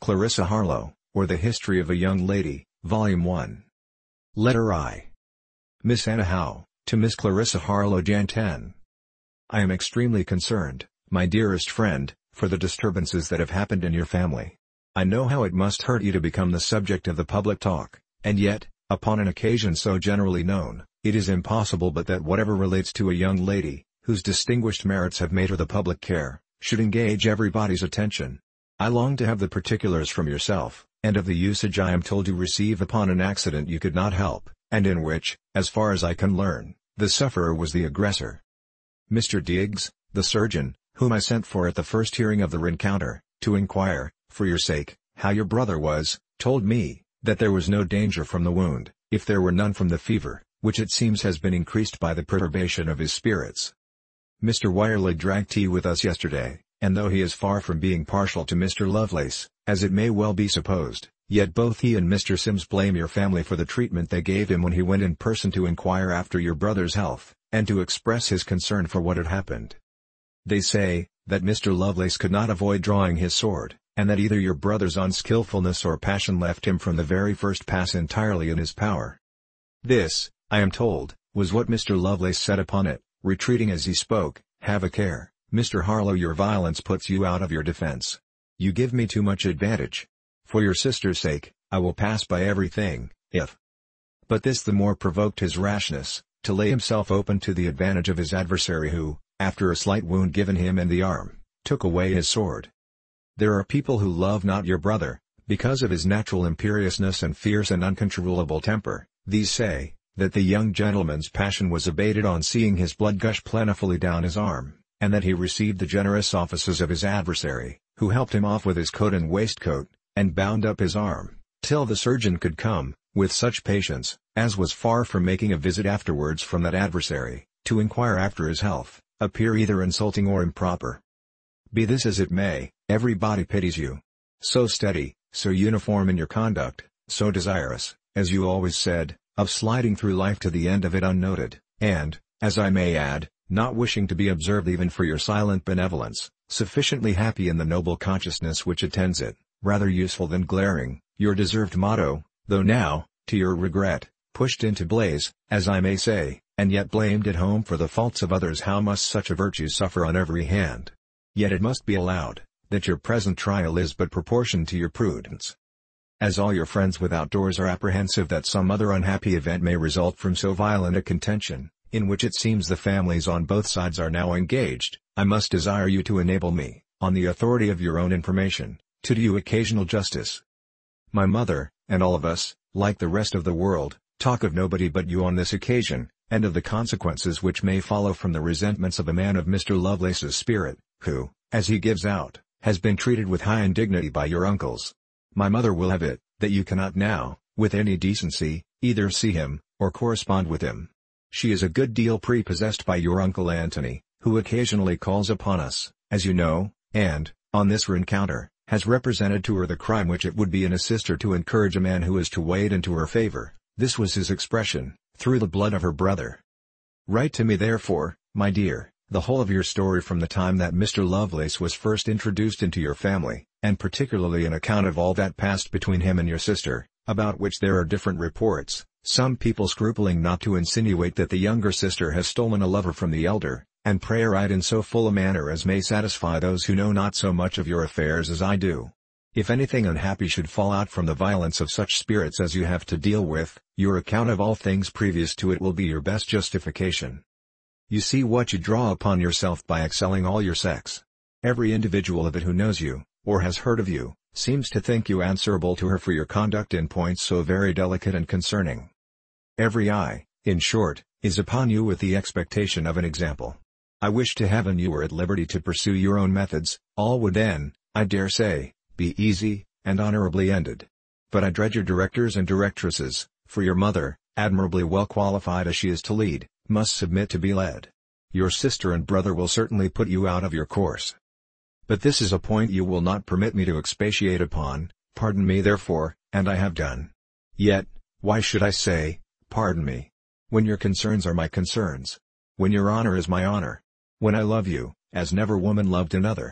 Clarissa Harlowe, or The History of a Young Lady, Volume 1. Letter I. Miss Anna Howe, to Miss Clarissa Harlowe, Jan 10. I am extremely concerned, my dearest friend, for the disturbances that have happened in your family. I know how it must hurt you to become the subject of the public talk, and yet, upon an occasion so generally known, it is impossible but that whatever relates to a young lady, whose distinguished merits have made her the public care, should engage everybody's attention. I long to have the particulars from yourself, and of the usage I am told you receive upon an accident you could not help, and in which, as far as I can learn, the sufferer was the aggressor. Mr. Diggs, the surgeon, whom I sent for at the first hearing of the rencounter, to inquire, for your sake, how your brother was, told me, that there was no danger from the wound, if there were none from the fever, which it seems has been increased by the perturbation of his spirits. Mr. Wyerley drank tea with us yesterday, and though he is far from being partial to Mr. Lovelace, as it may well be supposed, yet both he and Mr. Sims blame your family for the treatment they gave him when he went in person to inquire after your brother's health, and to express his concern for what had happened. They say, that Mr. Lovelace could not avoid drawing his sword, and that either your brother's unskilfulness or passion left him from the very first pass entirely in his power. This, I am told, was what Mr. Lovelace said upon it, retreating as he spoke. Have a care, Mr. Harlowe, your violence puts you out of your defense. You give me too much advantage. For your sister's sake, I will pass by everything, if. But this the more provoked his rashness, to lay himself open to the advantage of his adversary who, after a slight wound given him in the arm, took away his sword. There are people who love not your brother, because of his natural imperiousness and fierce and uncontrollable temper. These say, that the young gentleman's passion was abated on seeing his blood gush plentifully down his arm, and that he received the generous offices of his adversary, who helped him off with his coat and waistcoat, and bound up his arm, till the surgeon could come, with such patience, as was far from making a visit afterwards from that adversary, to inquire after his health, appear either insulting or improper. Be this as it may, everybody pities you. So steady, so uniform in your conduct, so desirous, as you always said, of sliding through life to the end of it unnoted, and, as I may add, not wishing to be observed even for your silent benevolence, sufficiently happy in the noble consciousness which attends it, rather useful than glaring, your deserved motto, though now, to your regret, pushed into blaze, as I may say, and yet blamed at home for the faults of others. How must such a virtue suffer on every hand? Yet it must be allowed, that your present trial is but proportioned to your prudence. As all your friends without doors are apprehensive that some other unhappy event may result from so violent a contention, in which it seems the families on both sides are now engaged, I must desire you to enable me, on the authority of your own information, to do you occasional justice. My mother, and all of us, like the rest of the world, talk of nobody but you on this occasion, and of the consequences which may follow from the resentments of a man of Mr. Lovelace's spirit, who, as he gives out, has been treated with high indignity by your uncles. My mother will have it, that you cannot now, with any decency, either see him, or correspond with him. She is a good deal prepossessed by your Uncle Antony, who occasionally calls upon us, as you know, and, on this rencounter, has represented to her the crime which it would be in a sister to encourage a man who is to wade into her favor. This was his expression, through the blood of her brother. Write to me therefore, my dear, the whole of your story from the time that Mr. Lovelace was first introduced into your family, and particularly an account of all that passed between him and your sister, about which there are different reports, some people scrupling not to insinuate that the younger sister has stolen a lover from the elder, and pray write in so full a manner as may satisfy those who know not so much of your affairs as I do. If anything unhappy should fall out from the violence of such spirits as you have to deal with, your account of all things previous to it will be your best justification. You see what you draw upon yourself by excelling all your sex. Every individual of it who knows you, or has heard of you, seems to think you answerable to her for your conduct in points so very delicate and concerning. Every eye, in short, is upon you with the expectation of an example. I wish to heaven you were at liberty to pursue your own methods, all would then, I dare say, be easy, and honorably ended. But I dread your directors and directresses, for your mother, admirably well qualified as she is to lead, must submit to be led. Your sister and brother will certainly put you out of your course. But this is a point you will not permit me to expatiate upon. Pardon me therefore, and I have done. Yet, why should I say, pardon me? When your concerns are my concerns. When your honor is my honor. When I love you, as never woman loved another.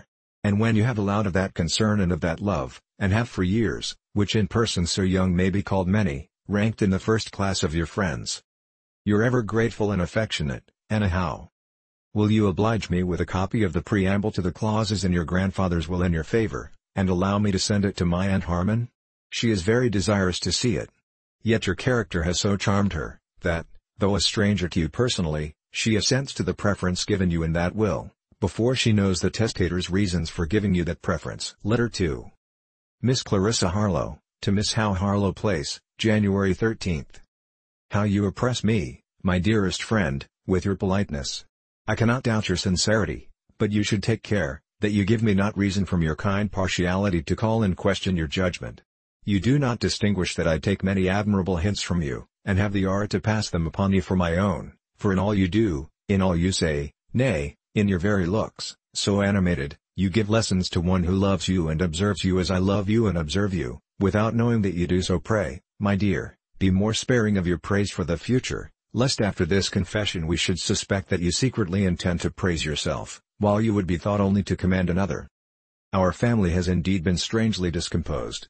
And when you have allowed of that concern and of that love, and have for years, which in persons so young may be called many, ranked in the first class of your friends, your ever grateful and affectionate, Anna Howe. Will you oblige me with a copy of the preamble to the clauses in your grandfather's will in your favor, and allow me to send it to my Aunt Harmon? She is very desirous to see it. Yet your character has so charmed her, that, though a stranger to you personally, she assents to the preference given you in that will, before she knows the testator's reasons for giving you that preference. Letter 2. Miss Clarissa Harlowe, to Miss Howe, Harlowe Place, January 13. How you oppress me, my dearest friend, with your politeness. I cannot doubt your sincerity, but you should take care, that you give me not reason from your kind partiality to call in question your judgment. You do not distinguish that I take many admirable hints from you, and have the art to pass them upon you for my own, for in all you do, in all you say, nay, in your very looks, so animated, you give lessons to one who loves you and observes you as I love you and observe you, without knowing that you do so. Pray, my dear, be more sparing of your praise for the future, lest after this confession we should suspect that you secretly intend to praise yourself, while you would be thought only to commend another. Our family has indeed been strangely discomposed.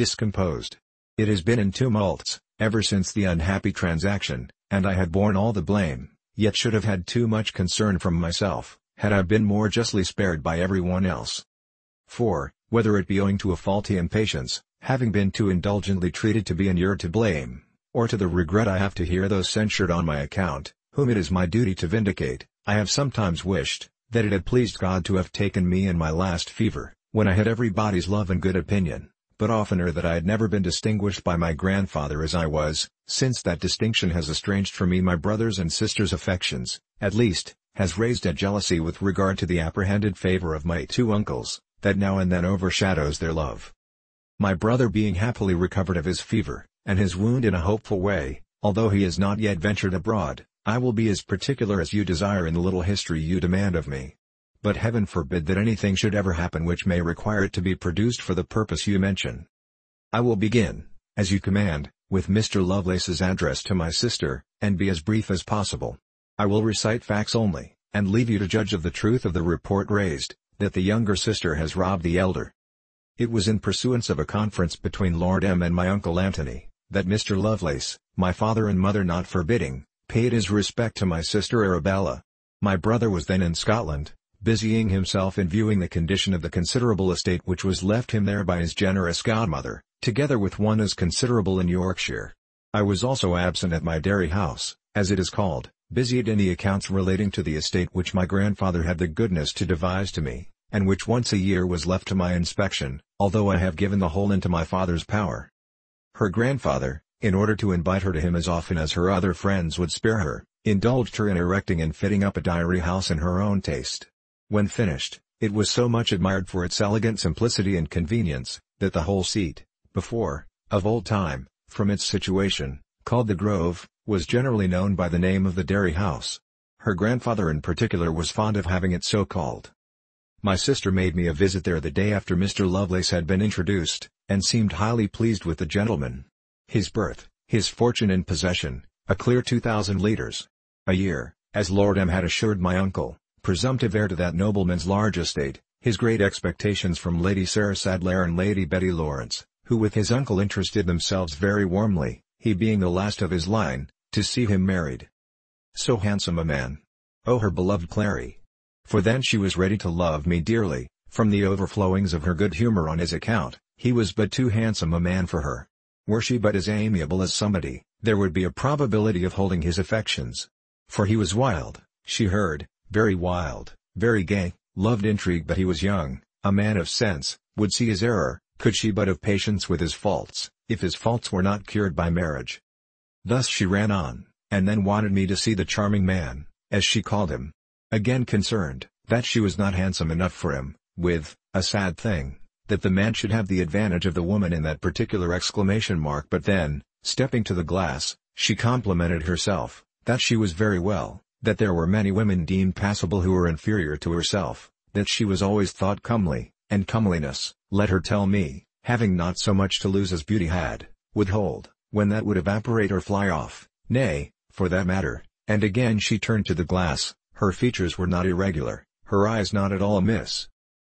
It has been in tumults, ever since the unhappy transaction, and I have borne all the blame, yet should have had too much concern from myself, had I been more justly spared by every one else. For, whether it be owing to a faulty impatience, having been too indulgently treated to be inured to blame, or to the regret I have to hear those censured on my account, whom it is my duty to vindicate, I have sometimes wished, that it had pleased God to have taken me in my last fever, when I had everybody's love and good opinion, but oftener that I had never been distinguished by my grandfather as I was, since that distinction has estranged from me my brothers' and sisters' affections, at least, has raised a jealousy with regard to the apprehended favor of my 2 uncles, that now and then overshadows their love. My brother being happily recovered of his fever, and his wound in a hopeful way, although he has not yet ventured abroad, I will be as particular as you desire in the little history you demand of me. But heaven forbid that anything should ever happen which may require it to be produced for the purpose you mention. I will begin, as you command, with Mr. Lovelace's address to my sister, and be as brief as possible. I will recite facts only, and leave you to judge of the truth of the report raised, that the younger sister has robbed the elder. It was in pursuance of a conference between Lord M. and my uncle Antony, that Mr. Lovelace, my father and mother not forbidding, paid his respect to my sister Arabella. My brother was then in Scotland, busying himself in viewing the condition of the considerable estate which was left him there by his generous godmother, together with one as considerable in Yorkshire. I was also absent at my dairy house, as it is called, busied in the accounts relating to the estate which my grandfather had the goodness to devise to me, and which once a year was left to my inspection, although I have given the whole into my father's power. Her grandfather, in order to invite her to him as often as her other friends would spare her, indulged her in erecting and fitting up a dairy house in her own taste. When finished, it was so much admired for its elegant simplicity and convenience, that the whole seat, before, of old time, from its situation, called the Grove, was generally known by the name of the Dairy House. Her grandfather in particular was fond of having it so called. My sister made me a visit there the day after Mr. Lovelace had been introduced, and seemed highly pleased with the gentleman. His birth, his fortune and possession, a clear 2,000 litres a year, as Lord M. had assured my uncle, presumptive heir to that nobleman's large estate, his great expectations from Lady Sarah Sadleir and Lady Betty Lawrence, who with his uncle interested themselves very warmly, he being the last of his line, to see him married. So handsome a man! Oh, her beloved Clary! For then she was ready to love me dearly, from the overflowings of her good humour on his account, he was but too handsome a man for her. Were she but as amiable as somebody, there would be a probability of holding his affections. For he was wild, she heard, very wild, very gay, loved intrigue, but he was young, a man of sense, would see his error, could she but have patience with his faults, if his faults were not cured by marriage. Thus she ran on, and then wanted me to see the charming man, as she called him. Again concerned, that she was not handsome enough for him, with, a sad thing, that the man should have the advantage of the woman in that particular exclamation mark. But then, stepping to the glass, she complimented herself, that she was very well, that there were many women deemed passable who were inferior to herself, that she was always thought comely, and comeliness, let her tell me, having not so much to lose as beauty had, would hold, when that would evaporate or fly off, nay, for that matter. And again she turned to the glass, her features were not irregular, her eyes not at all amiss.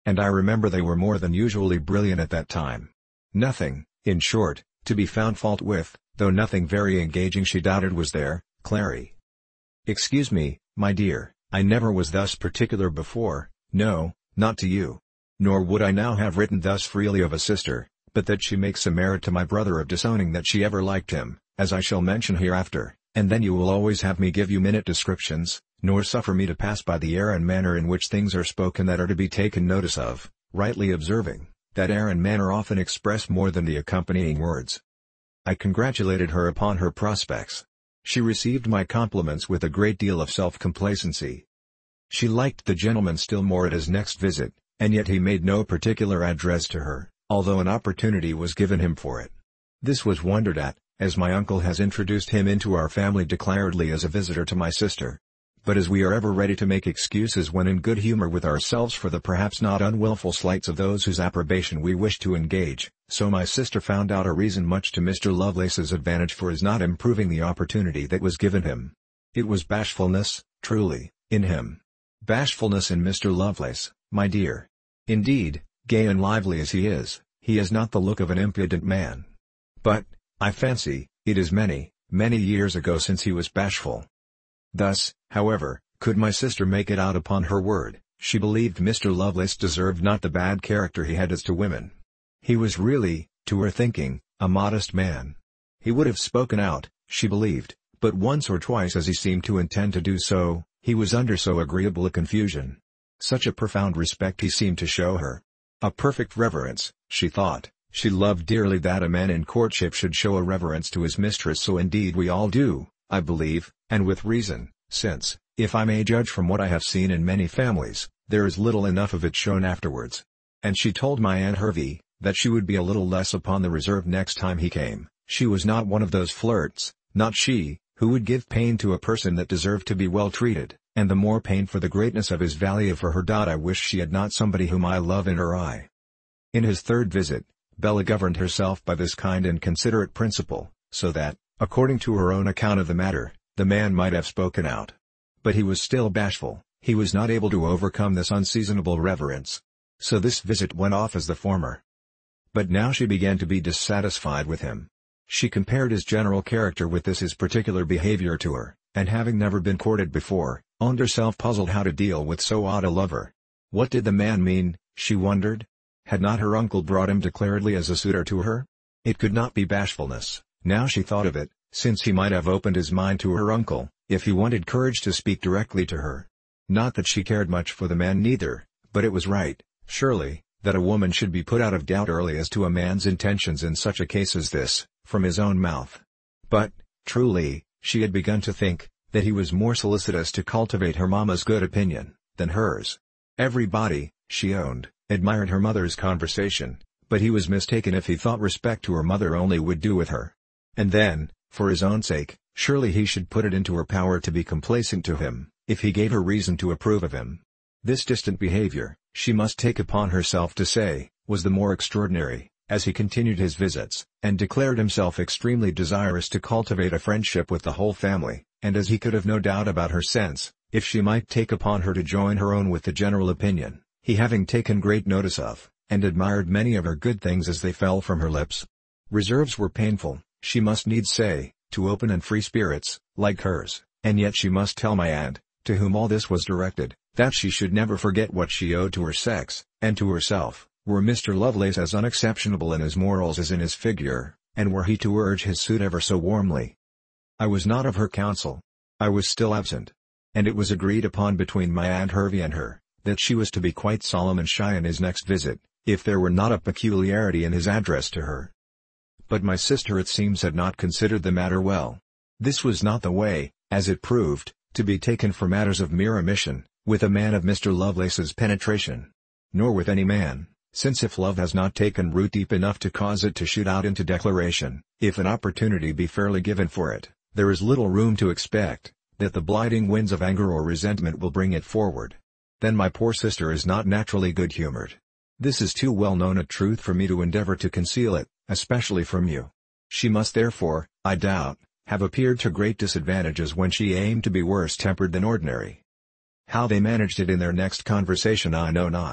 and I remember they were more than usually brilliant at that time. Nothing, in short, to be found fault with, though nothing very engaging she doubted was there, Clary. Excuse me, my dear, I never was thus particular before, no, not to you. Nor would I now have written thus freely of a sister, but that she makes a merit to my brother of disowning that she ever liked him, as I shall mention hereafter, and then you will always have me give you minute descriptions, nor suffer me to pass by the air and manner in which things are spoken that are to be taken notice of, rightly observing, that air and manner often express more than the accompanying words. I congratulated her upon her prospects. She received my compliments with a great deal of self-complacency. She liked the gentleman still more at his next visit, and yet he made no particular address to her, although an opportunity was given him for it. This was wondered at, as my uncle has introduced him into our family declaredly as a visitor to my sister. But as we are ever ready to make excuses when in good humor with ourselves for the perhaps not unwillful slights of those whose approbation we wish to engage, so my sister found out a reason much to Mr. Lovelace's advantage for his not improving the opportunity that was given him. It was bashfulness, truly, in him. Bashfulness in Mr. Lovelace, my dear. Indeed, gay and lively as he has not the look of an impudent man. But, I fancy, it is many, many years ago since he was bashful. Thus, however, could my sister make it out upon her word, she believed Mr. Lovelace deserved not the bad character he had as to women. He was really, to her thinking, a modest man. He would have spoken out, she believed, but once or twice as he seemed to intend to do so, he was under so agreeable a confusion. Such a profound respect he seemed to show her. A perfect reverence, she thought. She loved dearly that a man in courtship should show a reverence to his mistress, so indeed we all do, I believe, and with reason, since, if I may judge from what I have seen in many families, there is little enough of it shown afterwards. And she told my Aunt Hervey, that she would be a little less upon the reserve next time he came. She was not one of those flirts, not she, who would give pain to a person that deserved to be well treated, and the more pain for the greatness of his value for her. I wish she had not somebody whom I love in her eye. In his third visit, Bella governed herself by this kind and considerate principle, so that, according to her own account of the matter, the man might have spoken out. But he was still bashful, he was not able to overcome this unseasonable reverence. So this visit went off as the former. But now she began to be dissatisfied with him. She compared his general character with his particular behavior to her, and having never been courted before, owned herself puzzled how to deal with so odd a lover. What did the man mean, she wondered? Had not her uncle brought him declaredly as a suitor to her? It could not be bashfulness, now she thought of it, since he might have opened his mind to her uncle, if he wanted courage to speak directly to her. Not that she cared much for the man neither, but it was right, surely, that a woman should be put out of doubt early as to a man's intentions in such a case as this, from his own mouth. But, truly, she had begun to think, that he was more solicitous to cultivate her mamma's good opinion, than hers. Everybody, she owned, admired her mother's conversation, but he was mistaken if he thought respect to her mother only would do with her. And then, for his own sake, surely he should put it into her power to be complaisant to him, if he gave her reason to approve of him. This distant behavior, she must take upon herself to say, was the more extraordinary, as he continued his visits, and declared himself extremely desirous to cultivate a friendship with the whole family, and as he could have no doubt about her sense, if she might take upon her to join her own with the general opinion, he having taken great notice of, and admired many of her good things as they fell from her lips. Reserves were painful, she must needs say, to open and free spirits, like hers, and yet she must tell my aunt, to whom all this was directed, that she should never forget what she owed to her sex, and to herself, were Mr. Lovelace as unexceptionable in his morals as in his figure, and were he to urge his suit ever so warmly. I was not of her counsel. I was still absent. And it was agreed upon between my Aunt Hervey and her, that she was to be quite solemn and shy in his next visit, if there were not a peculiarity in his address to her. But my sister it seems had not considered the matter well. This was not the way, as it proved, to be taken for matters of mere omission, with a man of Mr. Lovelace's penetration. Nor with any man, since if love has not taken root deep enough to cause it to shoot out into declaration, if an opportunity be fairly given for it, there is little room to expect, that the blighting winds of anger or resentment will bring it forward. Then my poor sister is not naturally good-humored. This is too well known a truth for me to endeavor to conceal it, especially from you. She must therefore, I doubt, have appeared to great disadvantages when she aimed to be worse tempered than ordinary. How they managed it in their next conversation I know not.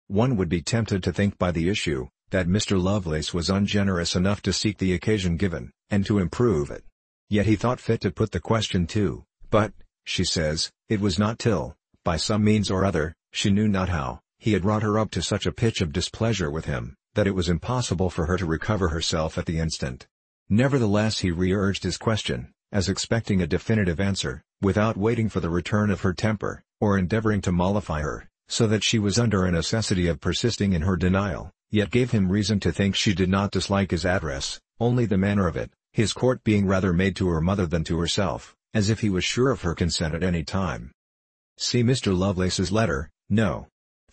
One would be tempted to think by the issue, that Mr. Lovelace was ungenerous enough to seek the occasion given, and to improve it. Yet he thought fit to put the question too, but, she says, it was not till, by some means or other, she knew not how, he had wrought her up to such a pitch of displeasure with him, that it was impossible for her to recover herself at the instant. Nevertheless he re-urged his question, as expecting a definitive answer, without waiting for the return of her temper, or endeavoring to mollify her, so that she was under a necessity of persisting in her denial, yet gave him reason to think she did not dislike his address, only the manner of it, his court being rather made to her mother than to herself, as if he was sure of her consent at any time. See Mr. Lovelace's letter, No.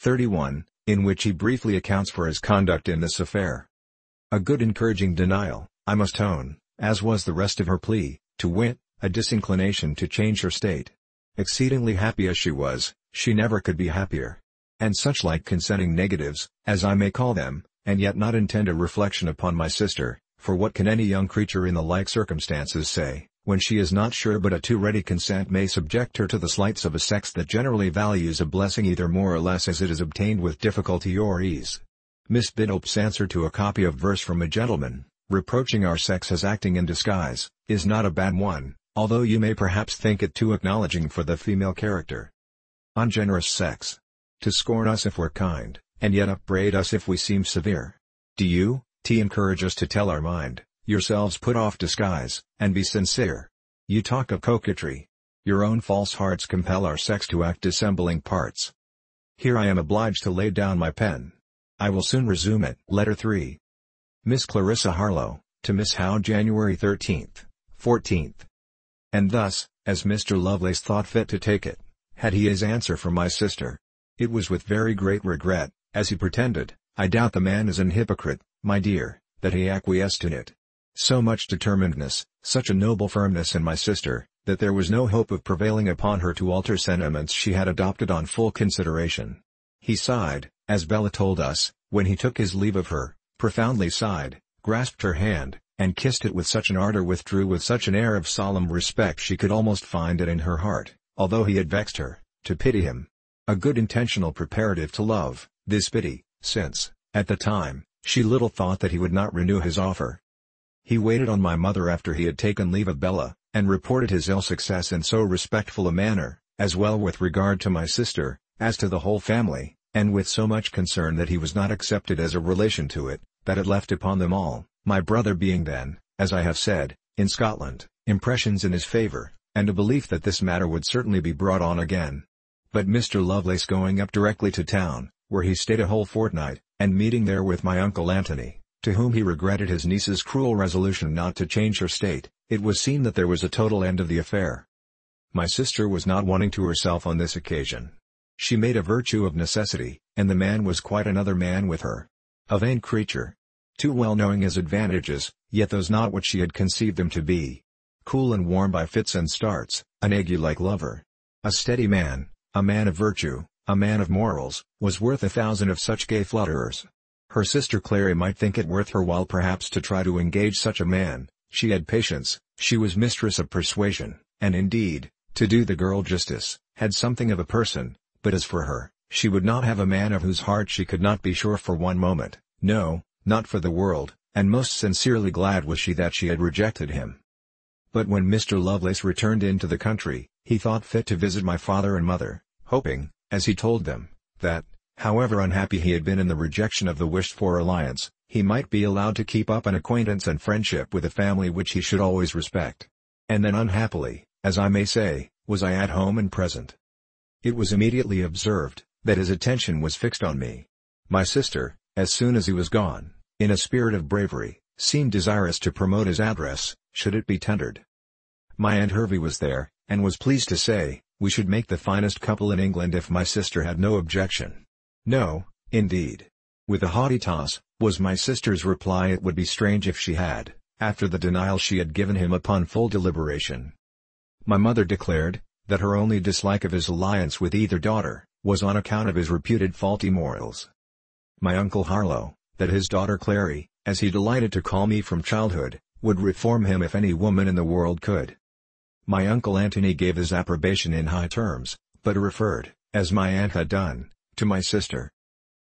31, in which he briefly accounts for his conduct in this affair. A good encouraging denial, I must own, as was the rest of her plea, to wit, a disinclination to change her state. Exceedingly happy as she was, she never could be happier. And such like consenting negatives, as I may call them, and yet not intend a reflection upon my sister, for what can any young creature in the like circumstances say, when she is not sure but a too ready consent may subject her to the slights of a sex that generally values a blessing either more or less as it is obtained with difficulty or ease. Miss Biddulph's answer to a copy of verse from a gentleman, reproaching our sex as acting in disguise, is not a bad one, although you may perhaps think it too acknowledging for the female character. Ungenerous sex. To scorn us if we're kind, and yet upbraid us if we seem severe. Do you, encourage us to tell our mind, yourselves put off disguise, and be sincere? You talk of coquetry. Your own false hearts compel our sex to act dissembling parts. Here I am obliged to lay down my pen. I will soon resume it. Letter 3. Miss Clarissa Harlowe, to Miss Howe, January 13th, 14th. And thus, as Mr. Lovelace thought fit to take it, had he his answer from my sister. It was with very great regret, as he pretended, I doubt the man is an hypocrite, my dear, that he acquiesced in it. So much determinedness, such a noble firmness in my sister, that there was no hope of prevailing upon her to alter sentiments she had adopted on full consideration. He sighed, as Bella told us, when he took his leave of her, profoundly sighed, grasped her hand, and kissed it with such an ardor withdrew with such an air of solemn respect she could almost find it in her heart, although he had vexed her, to pity him. A good intentional preparative to love, this pity, since, at the time, she little thought that he would not renew his offer. He waited on my mother after he had taken leave of Bella, and reported his ill success in so respectful a manner, as well with regard to my sister, as to the whole family, and with so much concern that he was not accepted as a relation to it, that it left upon them all, my brother being then, as I have said, in Scotland, impressions in his favour, and a belief that this matter would certainly be brought on again. But Mr. Lovelace going up directly to town, where he stayed a whole fortnight, and meeting there with my uncle Antony, to whom he regretted his niece's cruel resolution not to change her state, it was seen that there was a total end of the affair. My sister was not wanting to herself on this occasion. She made a virtue of necessity, and the man was quite another man with her. A vain creature. Too well knowing his advantages, yet those not what she had conceived them to be. Cool and warm by fits and starts, an ague-like lover. A steady man, a man of virtue, a man of morals, was worth 1,000 of such gay flutterers. Her sister Clary might think it worth her while perhaps to try to engage such a man. She had patience, she was mistress of persuasion, and indeed, to do the girl justice, had something of a person, but as for her, she would not have a man of whose heart she could not be sure for one moment, no, not for the world, and most sincerely glad was she that she had rejected him. But when Mr. Lovelace returned into the country, he thought fit to visit my father and mother, hoping, as he told them, that, however unhappy he had been in the rejection of the wished-for alliance, he might be allowed to keep up an acquaintance and friendship with a family which he should always respect. And then unhappily, as I may say, was I at home and present. It was immediately observed, that his attention was fixed on me. My sister, as soon as he was gone, in a spirit of bravery, seemed desirous to promote his address, should it be tendered. My Aunt Hervey was there, and was pleased to say, we should make the finest couple in England if my sister had no objection. No, indeed. With a haughty toss, was my sister's reply, it would be strange if she had, after the denial she had given him upon full deliberation. My mother declared, that her only dislike of his alliance with either daughter, was on account of his reputed faulty morals. My uncle Harlowe, that his daughter Clary, as he delighted to call me from childhood, would reform him if any woman in the world could. My uncle Antony gave his approbation in high terms, but referred, as my aunt had done, to my sister.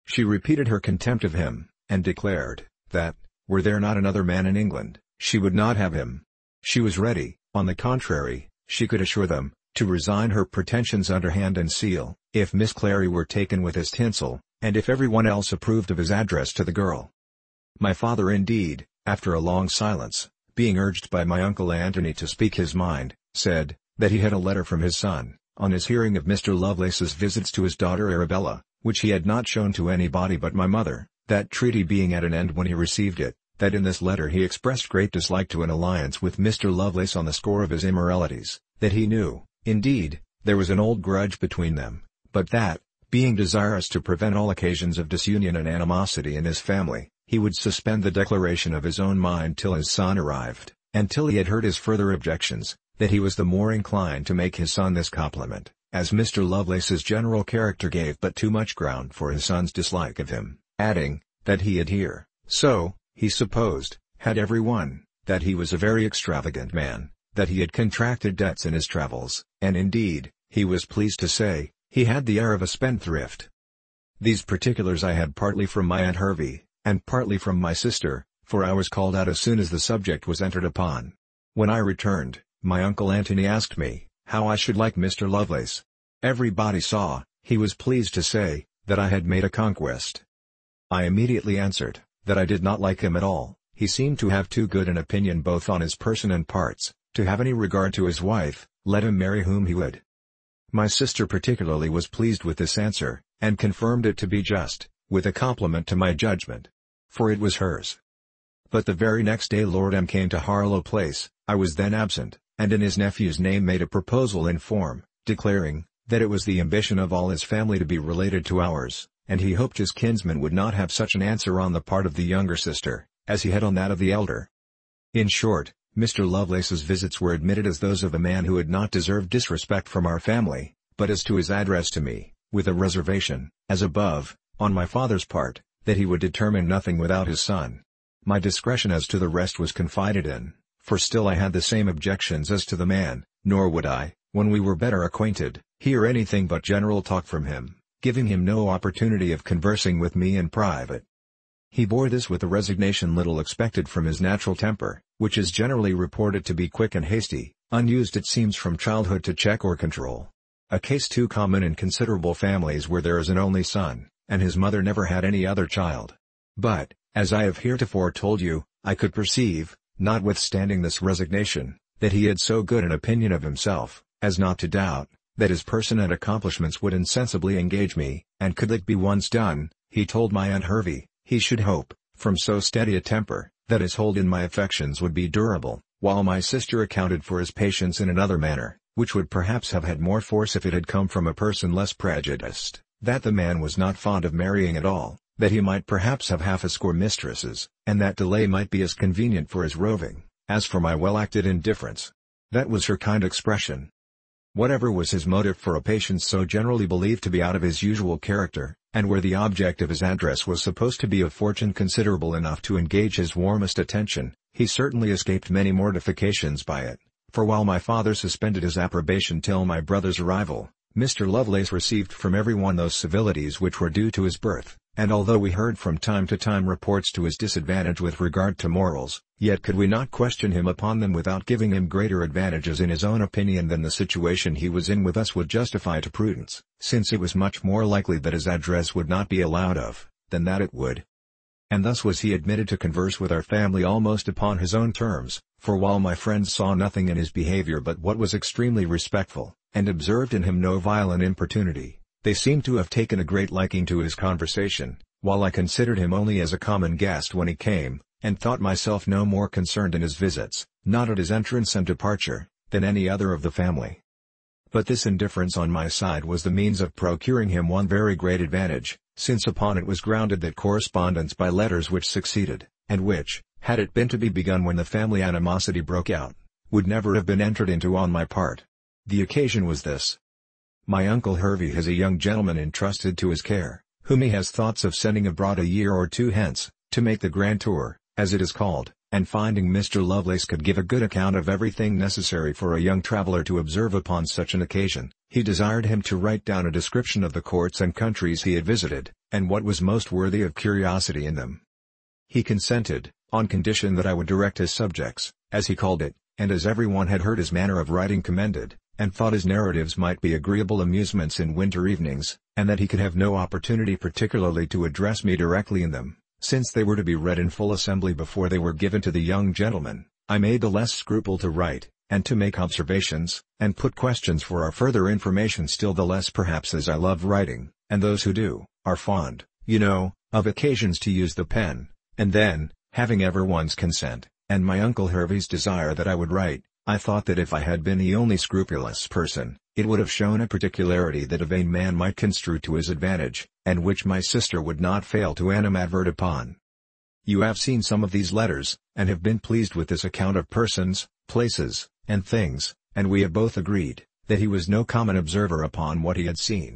She repeated her contempt of him, and declared, that, were there not another man in England, she would not have him. She was ready, on the contrary, she could assure them, to resign her pretensions under hand and seal, if Miss Clary were taken with his tinsel, and if everyone else approved of his address to the girl. My father indeed, after a long silence, being urged by my uncle Antony to speak his mind, said, that he had a letter from his son, on his hearing of Mr. Lovelace's visits to his daughter Arabella, which he had not shown to anybody but my mother, that treaty being at an end when he received it, that in this letter he expressed great dislike to an alliance with Mr. Lovelace on the score of his immoralities, that he knew, indeed, there was an old grudge between them, but that, being desirous to prevent all occasions of disunion and animosity in his family, he would suspend the declaration of his own mind till his son arrived, and till he had heard his further objections, that he was the more inclined to make his son this compliment, as Mr. Lovelace's general character gave but too much ground for his son's dislike of him, adding, that he had here, so, he supposed, had every one, that he was a very extravagant man, that he had contracted debts in his travels, and indeed, he was pleased to say, he had the air of a spendthrift. These particulars I had partly from my Aunt Hervey, and partly from my sister, for I was called out as soon as the subject was entered upon. When I returned, my uncle Antony asked me, how I should like Mr. Lovelace. Everybody saw, he was pleased to say, that I had made a conquest. I immediately answered, that I did not like him at all, he seemed to have too good an opinion both on his person and parts, to have any regard to his wife, let him marry whom he would. My sister particularly was pleased with this answer, and confirmed it to be just, with a compliment to my judgment. For it was hers. But the very next day Lord M. came to Harlow Place, I was then absent, and in his nephew's name made a proposal in form, declaring, that it was the ambition of all his family to be related to ours, and he hoped his kinsman would not have such an answer on the part of the younger sister, as he had on that of the elder. In short, Mr. Lovelace's visits were admitted as those of a man who had not deserved disrespect from our family, but as to his address to me, with a reservation, as above, on my father's part, that he would determine nothing without his son. My discretion as to the rest was confided in, for still I had the same objections as to the man, nor would I, when we were better acquainted, hear anything but general talk from him, giving him no opportunity of conversing with me in private. He bore this with a resignation little expected from his natural temper, which is generally reported to be quick and hasty, unused it seems from childhood to check or control. A case too common in considerable families where there is an only son, and his mother never had any other child. But, as I have heretofore told you, I could perceive, notwithstanding this resignation, that he had so good an opinion of himself, as not to doubt, that his person and accomplishments would insensibly engage me, and could it be once done, he told my Aunt Hervey, he should hope, from so steady a temper, that his hold in my affections would be durable, while my sister accounted for his patience in another manner, which would perhaps have had more force if it had come from a person less prejudiced, that the man was not fond of marrying at all, that he might perhaps have half a score mistresses, and that delay might be as convenient for his roving, as for my well-acted indifference. That was her kind expression. Whatever was his motive for a patience so generally believed to be out of his usual character, and where the object of his address was supposed to be of fortune considerable enough to engage his warmest attention, he certainly escaped many mortifications by it, for while my father suspended his approbation till my brother's arrival, Mr. Lovelace received from every one those civilities which were due to his birth, and although we heard from time to time reports to his disadvantage with regard to morals, yet could we not question him upon them without giving him greater advantages in his own opinion than the situation he was in with us would justify to prudence, since it was much more likely that his address would not be allowed of, than that it would. And thus was he admitted to converse with our family almost upon his own terms, for while my friends saw nothing in his behavior but what was extremely respectful, and observed in him no violent importunity, they seemed to have taken a great liking to his conversation, while I considered him only as a common guest when he came, and thought myself no more concerned in his visits, not at his entrance and departure, than any other of the family. But this indifference on my side was the means of procuring him one very great advantage, since upon it was grounded that correspondence by letters which succeeded, and which, had it been to be begun when the family animosity broke out, would never have been entered into on my part. The occasion was this. My uncle Hervey has a young gentleman entrusted to his care, whom he has thoughts of sending abroad a year or two hence, to make the grand tour, as it is called, and finding Mr. Lovelace could give a good account of everything necessary for a young traveller to observe upon such an occasion, he desired him to write down a description of the courts and countries he had visited, and what was most worthy of curiosity in them. He consented, on condition that I would direct his subjects, as he called it, and as everyone had heard his manner of writing commended, and thought his narratives might be agreeable amusements in winter evenings, and that he could have no opportunity particularly to address me directly in them, since they were to be read in full assembly before they were given to the young gentlemen, I made the less scruple to write, and to make observations, and put questions for our further information still the less perhaps as I love writing, and those who do, are fond, you know, of occasions to use the pen, and then, having everyone's consent, and my Uncle Hervey's desire that I would write, I thought that if I had been the only scrupulous person, it would have shown a particularity that a vain man might construe to his advantage, and which my sister would not fail to animadvert upon. You have seen some of these letters, and have been pleased with this account of persons, places, and things, and we have both agreed, that he was no common observer upon what he had seen.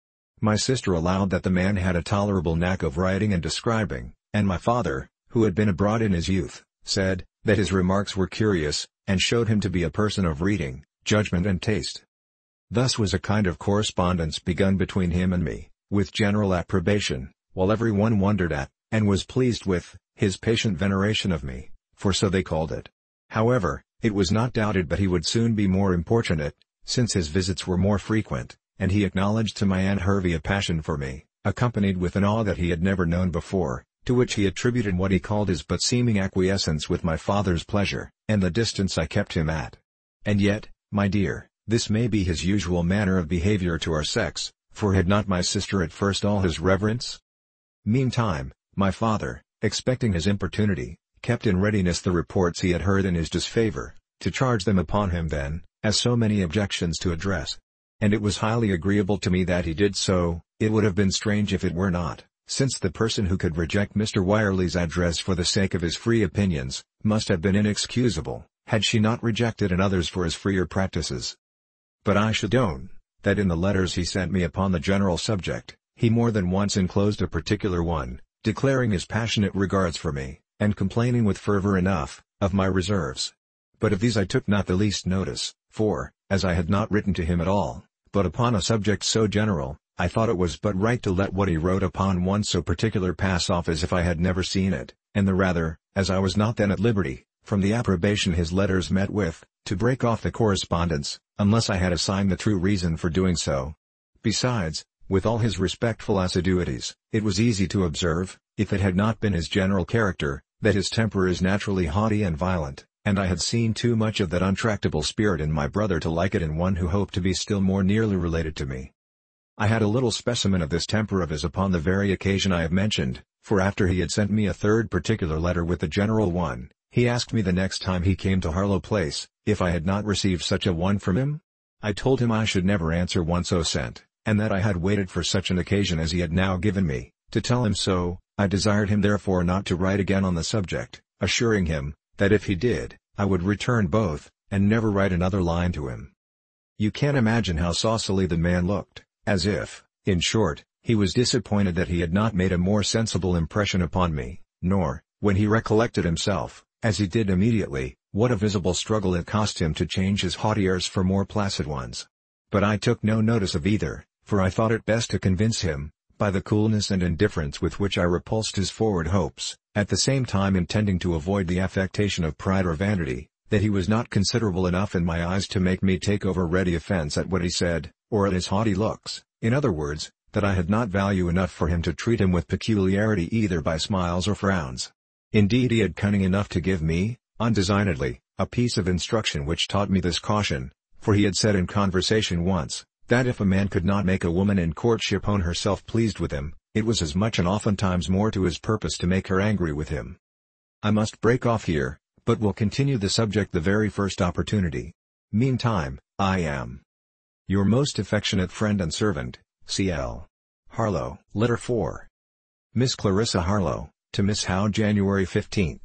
My sister allowed that the man had a tolerable knack of writing and describing, and my father, who had been abroad in his youth, said, that his remarks were curious, and showed him to be a person of reading, judgment and taste. Thus was a kind of correspondence begun between him and me, with general approbation, while every one wondered at, and was pleased with, his patient veneration of me, for so they called it. However, it was not doubted but he would soon be more importunate, since his visits were more frequent, and he acknowledged to my Aunt Hervey a passion for me, accompanied with an awe that he had never known before, to which he attributed what he called his but seeming acquiescence with my father's pleasure, and the distance I kept him at. And yet, my dear, this may be his usual manner of behavior to our sex, for had not my sister at first all his reverence? Meantime, my father, expecting his importunity, kept in readiness the reports he had heard in his disfavor, to charge them upon him then, as so many objections to address. And it was highly agreeable to me that he did so. It would have been strange if it were not, since the person who could reject Mr. Wyerley's address for the sake of his free opinions, must have been inexcusable, had she not rejected another's for his freer practices. But I should own, that in the letters he sent me upon the general subject, he more than once enclosed a particular one, declaring his passionate regards for me, and complaining with fervor enough, of my reserves. But of these I took not the least notice, for, as I had not written to him at all, but upon a subject so general, I thought it was but right to let what he wrote upon one so particular pass off as if I had never seen it, and the rather, as I was not then at liberty, from the approbation his letters met with, to break off the correspondence, unless I had assigned the true reason for doing so. Besides, with all his respectful assiduities, it was easy to observe, if it had not been his general character, that his temper is naturally haughty and violent, and I had seen too much of that untractable spirit in my brother to like it in one who hoped to be still more nearly related to me. I had a little specimen of this temper of his upon the very occasion I have mentioned, for after he had sent me a third particular letter with the general one, he asked me the next time he came to Harlow Place, if I had not received such a one from him? I told him I should never answer one so sent, and that I had waited for such an occasion as he had now given me, to tell him so. I desired him therefore not to write again on the subject, assuring him, that if he did, I would return both, and never write another line to him. You can imagine how saucily the man looked, as if, in short, he was disappointed that he had not made a more sensible impression upon me, nor, when he recollected himself, as he did immediately, what a visible struggle it cost him to change his haughty airs for more placid ones. But I took no notice of either, for I thought it best to convince him, by the coolness and indifference with which I repulsed his forward hopes, at the same time intending to avoid the affectation of pride or vanity, that he was not considerable enough in my eyes to make me take over ready offense at what he said, or at his haughty looks, in other words, that I had not value enough for him to treat him with peculiarity either by smiles or frowns. Indeed he had cunning enough to give me, undesignedly, a piece of instruction which taught me this caution, for he had said in conversation once, that if a man could not make a woman in courtship own herself pleased with him, it was as much and oftentimes more to his purpose to make her angry with him. I must break off here, but will continue the subject the very first opportunity. Meantime, I am your most affectionate friend and servant, C.L. Harlow. Letter 4. Miss Clarissa Harlow, to Miss Howe, January 15th.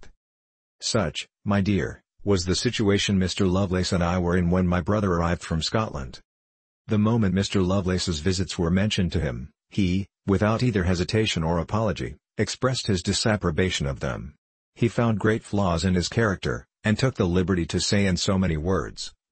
Such, my dear, was the situation Mr. Lovelace and I were in when my brother arrived from Scotland. The moment Mr. Lovelace's visits were mentioned to him, he, without either hesitation or apology, expressed his disapprobation of them. He found great flaws in his character, and took the liberty to say in so many words,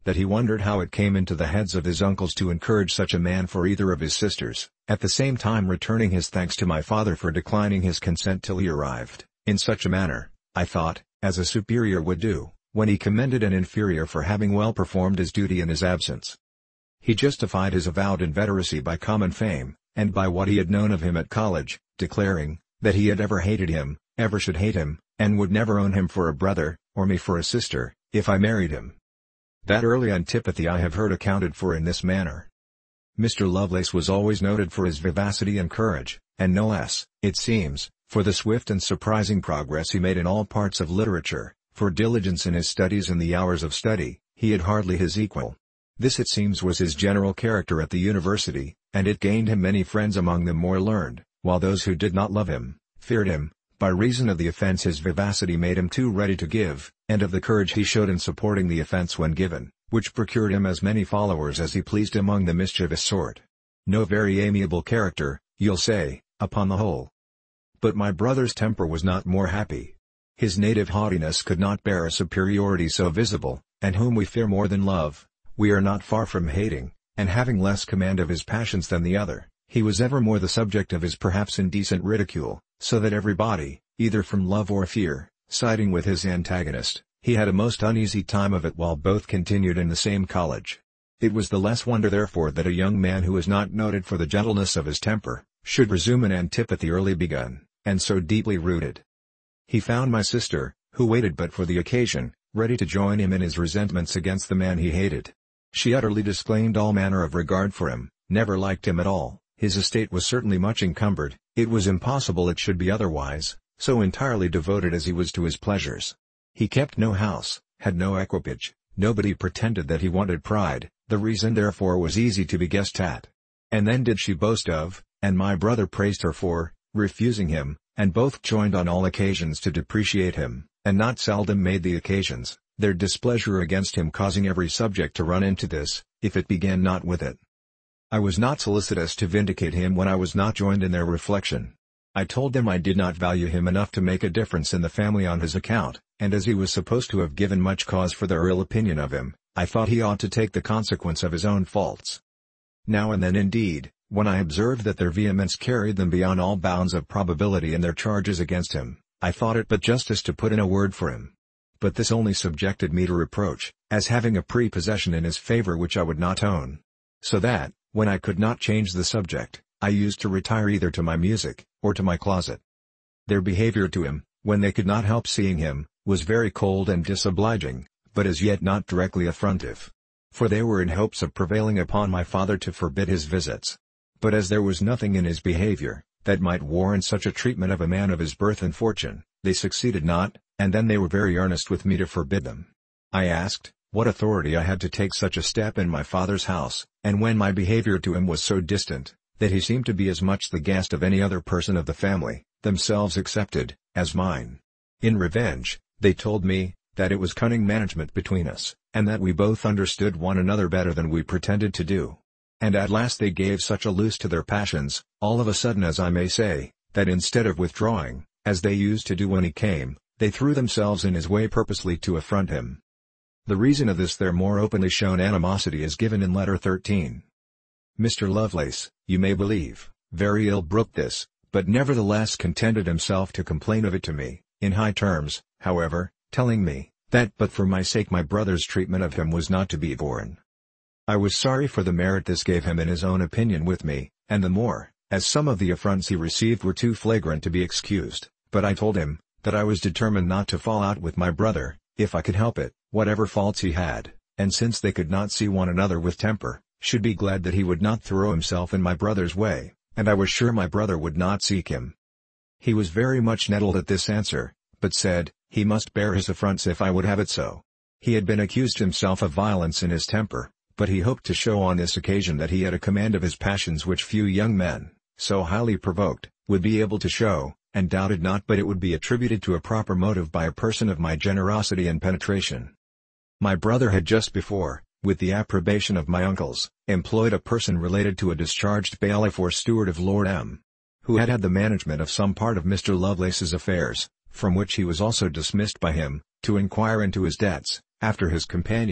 that he wondered how it came into the heads of his uncles to encourage such a man for either of his sisters, at the same time returning his thanks to my father for declining his consent till he arrived, in such a manner, I thought, as a superior would do, when he commended an inferior for having well performed his duty in his absence. He justified his avowed inveteracy by common fame, and by what he had known of him at college, declaring, that he had ever hated him, ever should hate him, and would never own him for a brother, or me for a sister, if I married him. That early antipathy I have heard accounted for in this manner. Mr. Lovelace was always noted for his vivacity and courage, and no less, it seems, for the swift and surprising progress he made in all parts of literature. For diligence in his studies and the hours of study, he had hardly his equal. This it seems was his general character at the university, and it gained him many friends among them more learned, while those who did not love him, feared him, by reason of the offence his vivacity made him too ready to give, and of the courage he showed in supporting the offence when given, which procured him as many followers as he pleased among the mischievous sort. No very amiable character, you'll say, upon the whole. But my brother's temper was not more happy. His native haughtiness could not bear a superiority so visible, and whom we fear more than love, we are not far from hating, and having less command of his passions than the other, he was evermore the subject of his perhaps indecent ridicule, so that everybody, either from love or fear, siding with his antagonist, he had a most uneasy time of it while both continued in the same college. It was the less wonder therefore that a young man who was not noted for the gentleness of his temper, should resume an antipathy early begun, and so deeply rooted. He found my sister, who waited but for the occasion, ready to join him in his resentments against the man he hated. She utterly disclaimed all manner of regard for him, never liked him at all. His estate was certainly much encumbered, it was impossible it should be otherwise, so entirely devoted as he was to his pleasures. He kept no house, had no equipage, nobody pretended that he wanted pride, the reason therefore was easy to be guessed at. And then did she boast of, and my brother praised her for, refusing him, and both joined on all occasions to depreciate him, and not seldom made the occasions, their displeasure against him causing every subject to run into this, if it began not with it. I was not solicitous to vindicate him when I was not joined in their reflection. I told them I did not value him enough to make a difference in the family on his account, and as he was supposed to have given much cause for their ill opinion of him, I thought he ought to take the consequence of his own faults. Now and then indeed, when I observed that their vehemence carried them beyond all bounds of probability in their charges against him, I thought it but justice to put in a word for him. But this only subjected me to reproach, as having a prepossession in his favor which I would not own. So that, when I could not change the subject, I used to retire either to my music, or to my closet. Their behavior to him, when they could not help seeing him, was very cold and disobliging, but as yet not directly affrontive. For they were in hopes of prevailing upon my father to forbid his visits. But as there was nothing in his behavior that might warrant such a treatment of a man of his birth and fortune, they succeeded not, and then they were very earnest with me to forbid them. I asked, what authority I had to take such a step in my father's house, and when my behavior to him was so distant, that he seemed to be as much the guest of any other person of the family, themselves excepted, as mine. In revenge, they told me, that it was cunning management between us, and that we both understood one another better than we pretended to do. And at last they gave such a loose to their passions, all of a sudden as I may say, that instead of withdrawing, as they used to do when he came, they threw themselves in his way purposely to affront him. The reason of this their more openly shown animosity is given in letter 13. Mr. Lovelace, you may believe, very ill brooked this, but nevertheless contented himself to complain of it to me, in high terms, however, telling me, that but for my sake my brother's treatment of him was not to be borne. I was sorry for the merit this gave him in his own opinion with me, and the more, as some of the affronts he received were too flagrant to be excused, but I told him, that I was determined not to fall out with my brother, if I could help it, whatever faults he had, and since they could not see one another with temper, should be glad that he would not throw himself in my brother's way, and I was sure my brother would not seek him. He was very much nettled at this answer, but said, he must bear his affronts if I would have it so. He had been accused himself of violence in his temper, but he hoped to show on this occasion that he had a command of his passions which few young men, so highly provoked, would be able to show, and doubted not but it would be attributed to a proper motive by a person of my generosity and penetration. My brother had just before, with the approbation of my uncles, employed a person related to a discharged bailiff or steward of Lord M., who had had the management of some part of Mr. Lovelace's affairs, from which he was also dismissed by him, to inquire into his debts, after his companions,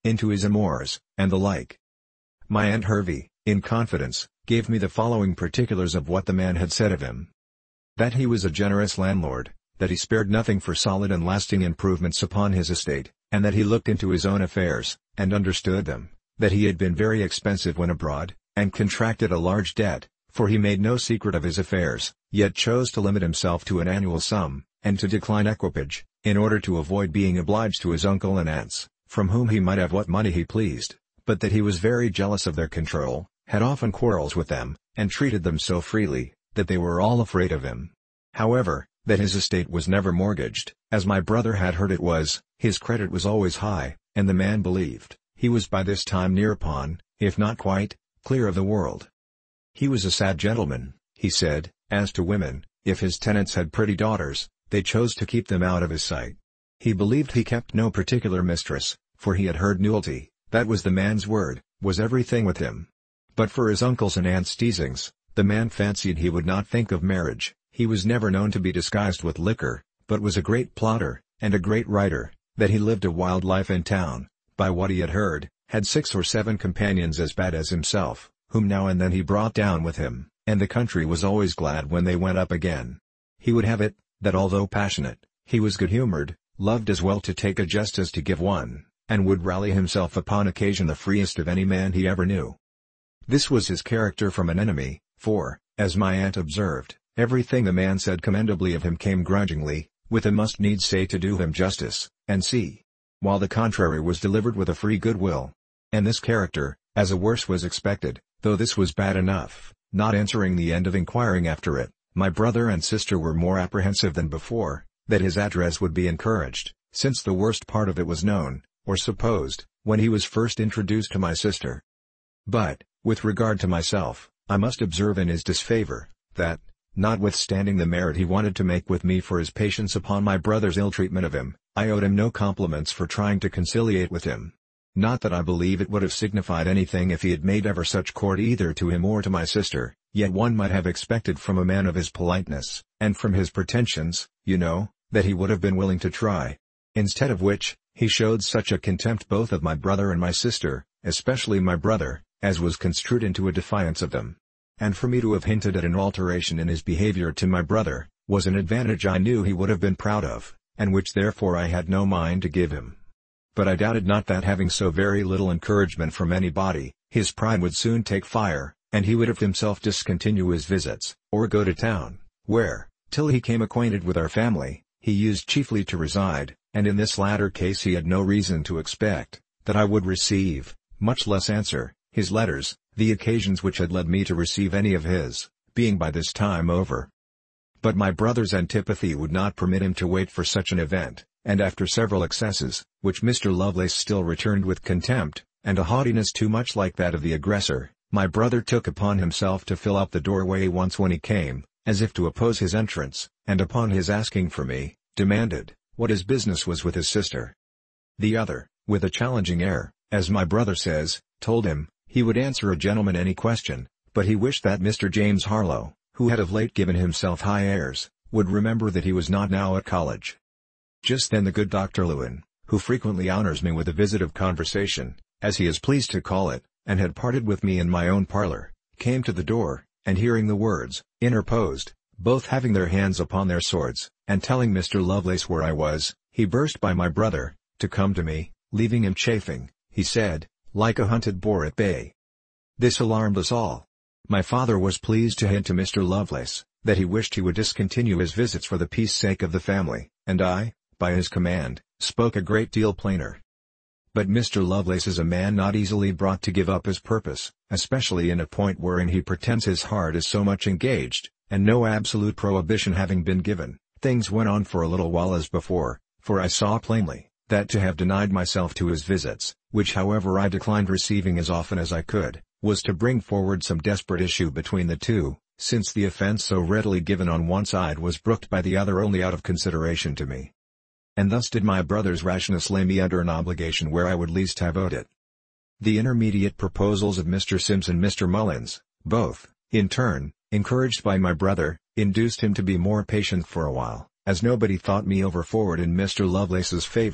into his amours, and the like. My Aunt Hervey, in confidence, gave me the following particulars of what the man had said of him. That he was a generous landlord, that he spared nothing for solid and lasting improvements upon his estate, and that he looked into his own affairs, and understood them, that he had been very expensive when abroad, and contracted a large debt, for he made no secret of his affairs, yet chose to limit himself to an annual sum, and to decline equipage, in order to avoid being obliged to his uncle and aunts, from whom he might have what money he pleased, but that he was very jealous of their control, had often quarrels with them, and treated them so freely, that they were all afraid of him. However, that his estate was never mortgaged, as my brother had heard it was, his credit was always high, and the man believed, he was by this time near upon, if not quite, clear of the world. He was a sad gentleman, he said, as to women, if his tenants had pretty daughters, they chose to keep them out of his sight. He believed he kept no particular mistress, for he had heard nullity, that was the man's word, was everything with him. But for his uncles and aunts' teasings, the man fancied he would not think of marriage. He was never known to be disguised with liquor, but was a great plotter, and a great writer, that he lived a wild life in town, by what he had heard, had 6 or 7 companions as bad as himself, whom now and then he brought down with him, and the country was always glad when they went up again. He would have it, that although passionate, he was good-humored, loved as well to take a jest as to give one, and would rally himself upon occasion the freest of any man he ever knew. This was his character from an enemy, for, as my aunt observed, everything the man said commendably of him came grudgingly, with a must needs say to do him justice, and see, while the contrary was delivered with a free goodwill. And this character, as a worse was expected, though this was bad enough, not answering the end of inquiring after it, my brother and sister were more apprehensive than before, that his address would be encouraged, since the worst part of it was known, or supposed, when he was first introduced to my sister. But, with regard to myself, I must observe in his disfavor, that, notwithstanding the merit he wanted to make with me for his patience upon my brother's ill-treatment of him, I owed him no compliments for trying to conciliate with him. Not that I believe it would have signified anything if he had made ever such court either to him or to my sister, yet one might have expected from a man of his politeness, and from his pretensions, you know, that he would have been willing to try. Instead of which, he showed such a contempt both of my brother and my sister, especially my brother, as was construed into a defiance of them. And for me to have hinted at an alteration in his behavior to my brother, was an advantage I knew he would have been proud of, and which therefore I had no mind to give him. But I doubted not that having so very little encouragement from anybody, his pride would soon take fire, and he would of himself discontinue his visits, or go to town, where, till he came acquainted with our family, he used chiefly to reside, and in this latter case he had no reason to expect, that I would receive, much less answer, his letters, the occasions which had led me to receive any of his, being by this time over. But my brother's antipathy would not permit him to wait for such an event, and after several excesses, which Mr. Lovelace still returned with contempt, and a haughtiness too much like that of the aggressor, my brother took upon himself to fill up the doorway once when he came, as if to oppose his entrance, and upon his asking for me, demanded, what his business was with his sister. The other, with a challenging air, as my brother says, told him, he would answer a gentleman any question, but he wished that Mr. James Harlow, who had of late given himself high airs, would remember that he was not now at college. Just then the good Dr. Lewin, who frequently honors me with a visit of conversation, as he is pleased to call it, and had parted with me in my own parlor, came to the door, and hearing the words, interposed, both having their hands upon their swords, and telling Mr. Lovelace where I was, he burst by my brother, to come to me, leaving him chafing, he said, like a hunted boar at bay. This alarmed us all. My father was pleased to hint to Mr. Lovelace, that he wished he would discontinue his visits for the peace sake of the family, and I, by his command, spoke a great deal plainer. But Mr. Lovelace is a man not easily brought to give up his purpose, especially in a point wherein he pretends his heart is so much engaged, and no absolute prohibition having been given, things went on for a little while as before, for I saw plainly, that to have denied myself to his visits, which however I declined receiving as often as I could, was to bring forward some desperate issue between the two, since the offense so readily given on one side was brooked by the other only out of consideration to me. And thus did my brother's rashness lay me under an obligation where I would least have owed it. The intermediate proposals of Mr. Sims and Mr. Mullins, both, in turn, encouraged by my brother, induced him to be more patient for a while, as nobody thought me over forward in Mr. Lovelace's favor,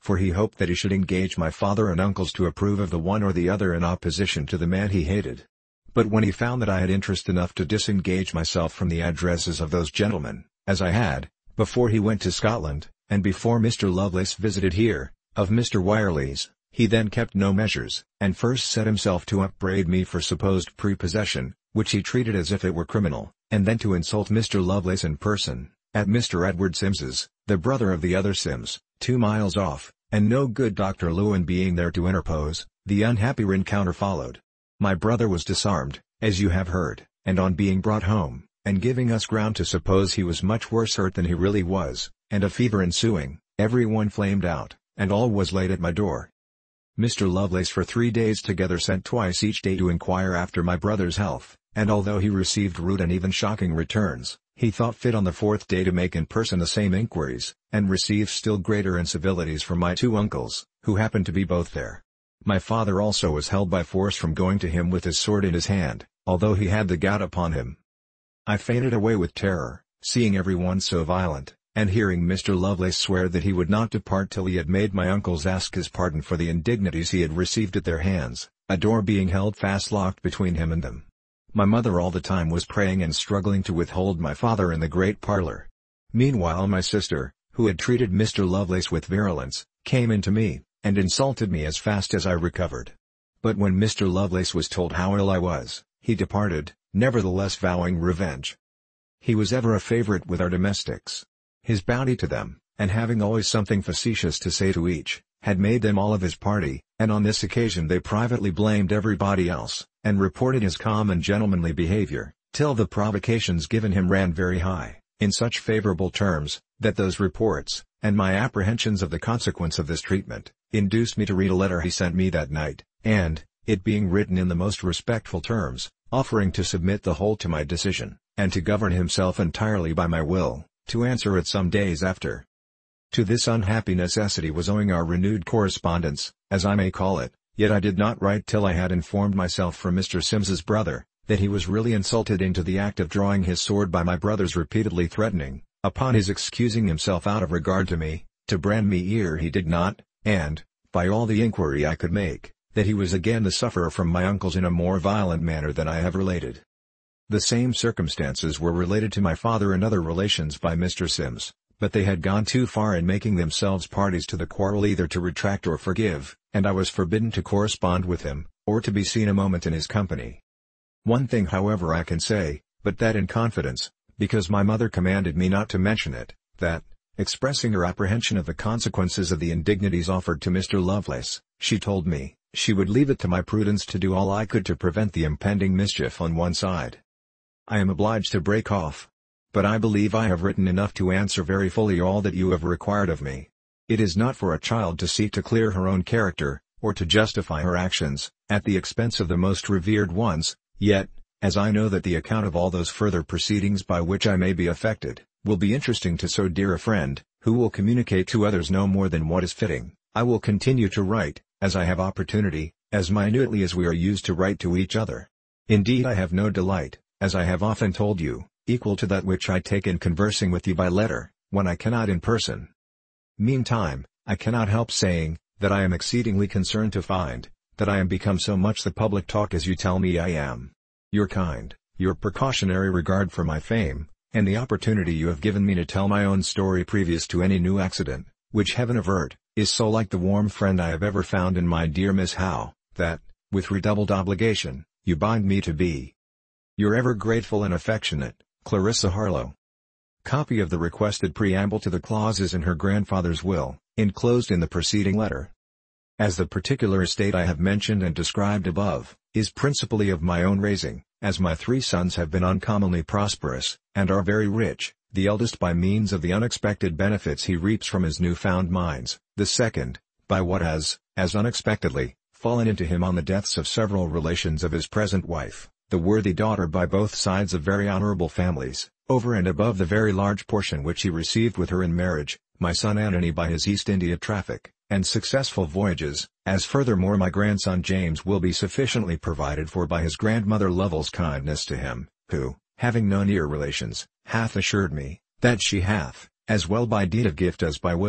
for he hoped that he should engage my father and uncles to approve of the one or the other in opposition to the man he hated. But when he found that I had interest enough to disengage myself from the addresses of those gentlemen, as I had, before he went to Scotland, and before Mr. Lovelace visited here, of Mr. Wirely's, he then kept no measures, and first set himself to upbraid me for supposed prepossession, which he treated as if it were criminal, and then to insult Mr. Lovelace in person, at Mr. Edward Sims's, the brother of the other Sims, 2 miles off, and no good Dr. Lewin being there to interpose, the unhappy rencounter followed. My brother was disarmed, as you have heard, and on being brought home, and giving us ground to suppose he was much worse hurt than he really was, and a fever ensuing, every one flamed out, and all was laid at my door. Mr. Lovelace for 3 days together sent twice each day to inquire after my brother's health, and although he received rude and even shocking returns, he thought fit on the 4th day to make in person the same inquiries, and received still greater incivilities from my 2 uncles, who happened to be both there. My father also was held by force from going to him with his sword in his hand, although he had the gout upon him. I fainted away with terror, seeing every one so violent, and hearing Mr. Lovelace swear that he would not depart till he had made my uncles ask his pardon for the indignities he had received at their hands, a door being held fast locked between him and them. My mother all the time was praying and struggling to withhold my father in the great parlour. Meanwhile my sister, who had treated Mr. Lovelace with virulence, came in to me, and insulted me as fast as I recovered. But when Mr. Lovelace was told how ill I was, he departed, nevertheless vowing revenge. He was ever a favourite with our domestics. His bounty to them, and having always something facetious to say to each, had made them all of his party, and on this occasion they privately blamed everybody else, and reported his calm and gentlemanly behaviour, till the provocations given him ran very high, in such favourable terms, that those reports, and my apprehensions of the consequence of this treatment, induced me to read a letter he sent me that night, and, it being written in the most respectful terms, offering to submit the whole to my decision, and to govern himself entirely by my will, to answer it some days after. To this unhappy necessity was owing our renewed correspondence, as I may call it, yet I did not write till I had informed myself from Mr. Sims's brother, that he was really insulted into the act of drawing his sword by my brother's repeatedly threatening, upon his excusing himself out of regard to me, to brand me ere he did not, and, by all the inquiry I could make, that he was again the sufferer from my uncles in a more violent manner than I have related. The same circumstances were related to my father and other relations by Mr. Sims, but they had gone too far in making themselves parties to the quarrel either to retract or forgive, and I was forbidden to correspond with him, or to be seen a moment in his company. One thing however I can say, but that in confidence, because my mother commanded me not to mention it, that, expressing her apprehension of the consequences of the indignities offered to Mr. Lovelace, she told me, she would leave it to my prudence to do all I could to prevent the impending mischief on one side. I am obliged to break off. But I believe I have written enough to answer very fully all that you have required of me. It is not for a child to seek to clear her own character, or to justify her actions, at the expense of the most revered ones, yet, as I know that the account of all those further proceedings by which I may be affected, will be interesting to so dear a friend, who will communicate to others no more than what is fitting, I will continue to write, as I have opportunity, as minutely as we are used to write to each other. Indeed I have no delight, as I have often told you, equal to that which I take in conversing with you by letter, when I cannot in person. Meantime, I cannot help saying, that I am exceedingly concerned to find, that I am become so much the public talk as you tell me I am. Your kind, your precautionary regard for my fame, and the opportunity you have given me to tell my own story previous to any new accident, which heaven avert, is so like the warm friend I have ever found in my dear Miss Howe, that, with redoubled obligation, you bind me to be your ever grateful and affectionate, Clarissa Harlowe. Copy of the requested preamble to the clauses in her grandfather's will, enclosed in the preceding letter. As the particular estate I have mentioned and described above, is principally of my own raising, as my 3 sons have been uncommonly prosperous, and are very rich, the eldest by means of the unexpected benefits he reaps from his new-found mines, the second, by what has, as unexpectedly, fallen into him on the deaths of several relations of his present wife, the worthy daughter by both sides of very honourable families, over and above the very large portion which he received with her in marriage, my son Antony by his East India traffic, and successful voyages, as furthermore my grandson James will be sufficiently provided for by his grandmother Lovell's kindness to him, who, having no near relations, hath assured me, that she hath, as well by deed of gift as by will,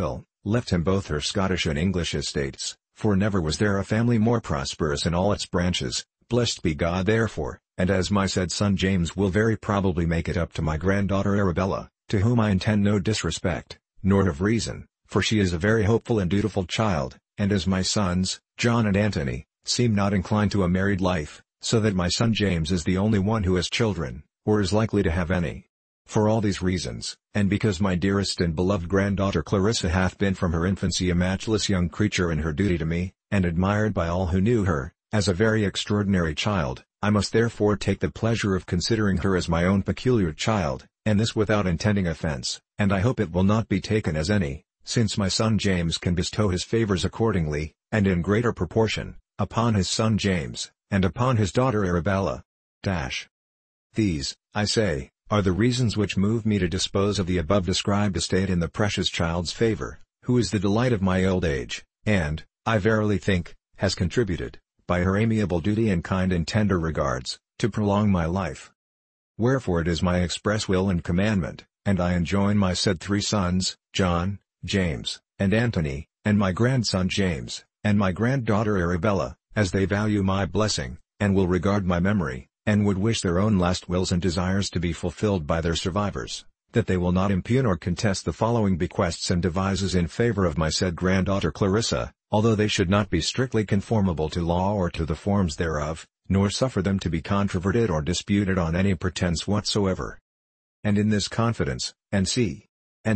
left him both her Scottish and English estates, for never was there a family more prosperous in all its branches, blessed be God therefore, and as my said son James will very probably make it up to my granddaughter Arabella, to whom I intend no disrespect, nor of reason, for she is a very hopeful and dutiful child, and as my sons, John and Anthony, seem not inclined to a married life, so that my son James is the only one who has children, or is likely to have any. For all these reasons, and because my dearest and beloved granddaughter Clarissa hath been from her infancy a matchless young creature in her duty to me, and admired by all who knew her, as a very extraordinary child, I must therefore take the pleasure of considering her as my own peculiar child, and this without intending offence, and I hope it will not be taken as any, since my son James can bestow his favours accordingly, and in greater proportion, upon his son James, and upon his daughter Arabella. These, I say, are the reasons which move me to dispose of the above-described estate in the precious child's favour, who is the delight of my old age, and, I verily think, has contributed, by her amiable duty and kind and tender regards, to prolong my life. Wherefore it is my express will and commandment, and I enjoin my said 3 sons, John, James, and Anthony, and my grandson James, and my granddaughter Arabella, as they value my blessing, and will regard my memory, and would wish their own last wills and desires to be fulfilled by their survivors, that they will not impugn or contest the following bequests and devises in favor of my said granddaughter Clarissa, although they should not be strictly conformable to law or to the forms thereof, nor suffer them to be controverted or disputed on any pretence whatsoever. And in this confidence, N.C.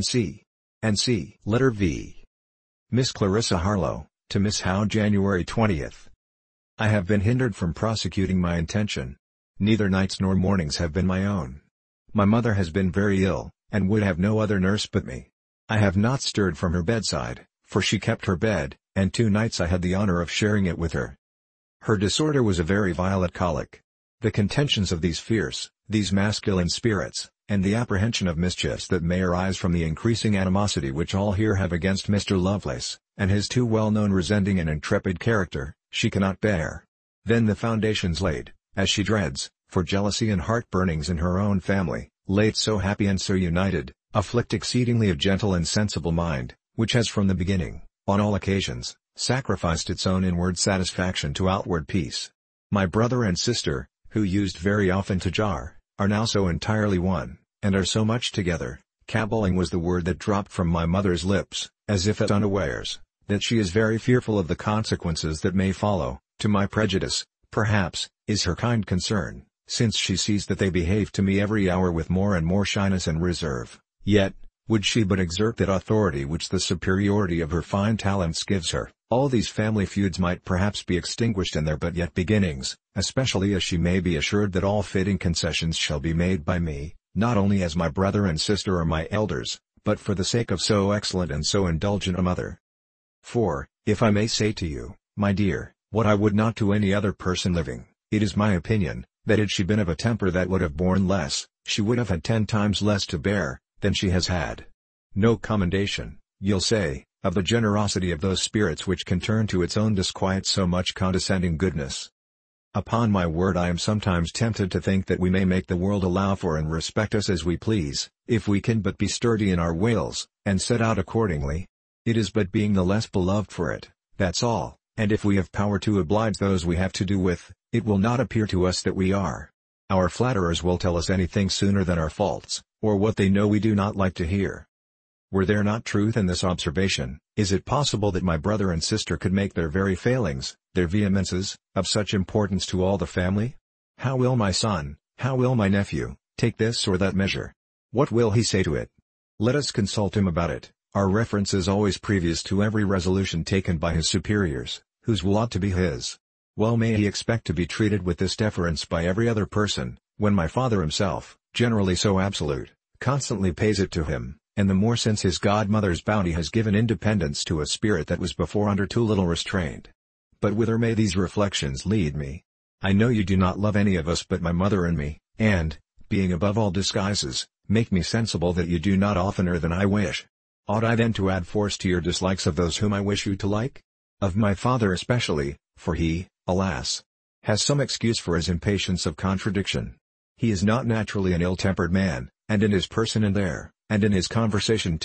Letter V. Miss Clarissa Harlowe, to Miss Howe, January 20th. I have been hindered from prosecuting my intention. Neither nights nor mornings have been my own. My mother has been very ill, and would have no other nurse but me. I have not stirred from her bedside, for she kept her bed, and 2 nights I had the honor of sharing it with her. Her disorder was a very violent colic. The contentions of these fierce, these masculine spirits, and the apprehension of mischiefs that may arise from the increasing animosity which all here have against Mr. Lovelace, and his too well-known resenting and intrepid character, she cannot bear. Then the foundations laid, as she dreads, for jealousy and heart-burnings in her own family, late so happy and so united, afflict exceedingly a gentle and sensible mind, which has from the beginning, on all occasions, sacrificed its own inward satisfaction to outward peace. My brother and sister, who used very often to jar, are now so entirely one, and are so much together, caballing was the word that dropped from my mother's lips, as if at unawares, that she is very fearful of the consequences that may follow. To my prejudice, perhaps, is her kind concern, since she sees that they behave to me every hour with more and more shyness and reserve. Yet, would she but exert that authority which the superiority of her fine talents gives her, all these family feuds might perhaps be extinguished in their but yet beginnings, especially as she may be assured that all fitting concessions shall be made by me, not only as my brother and sister are my elders, but for the sake of so excellent and so indulgent a mother. For, if I may say to you, my dear, what I would not to any other person living, it is my opinion, that had she been of a temper that would have borne less, she would have had 10 times less to bear, than she has had. No commendation, you'll say, of the generosity of those spirits which can turn to its own disquiet so much condescending goodness. Upon my word I am sometimes tempted to think that we may make the world allow for and respect us as we please, if we can but be sturdy in our wills, and set out accordingly. It is but being the less beloved for it, that's all, and if we have power to oblige those we have to do with, it will not appear to us that we are. Our flatterers will tell us anything sooner than our faults, or what they know we do not like to hear. Were there not truth in this observation, is it possible that my brother and sister could make their very failings, their vehemences, of such importance to all the family? How will my son, how will my nephew, take this or that measure? What will he say to it? Let us consult him about it. Our reference is always previous to every resolution taken by his superiors, whose will ought to be his. Well may he expect to be treated with this deference by every other person, when my father himself, generally so absolute, constantly pays it to him, and the more since his godmother's bounty has given independence to a spirit that was before under too little restraint. But whither may these reflections lead me? I know you do not love any of us but my mother and me, and, being above all disguises, make me sensible that you do not oftener than I wish. Ought I then to add force to your dislikes of those whom I wish you to like? Of my father especially, for he, alas, has some excuse for his impatience of contradiction. He is not naturally an ill-tempered man, and in his person and in his conversation too,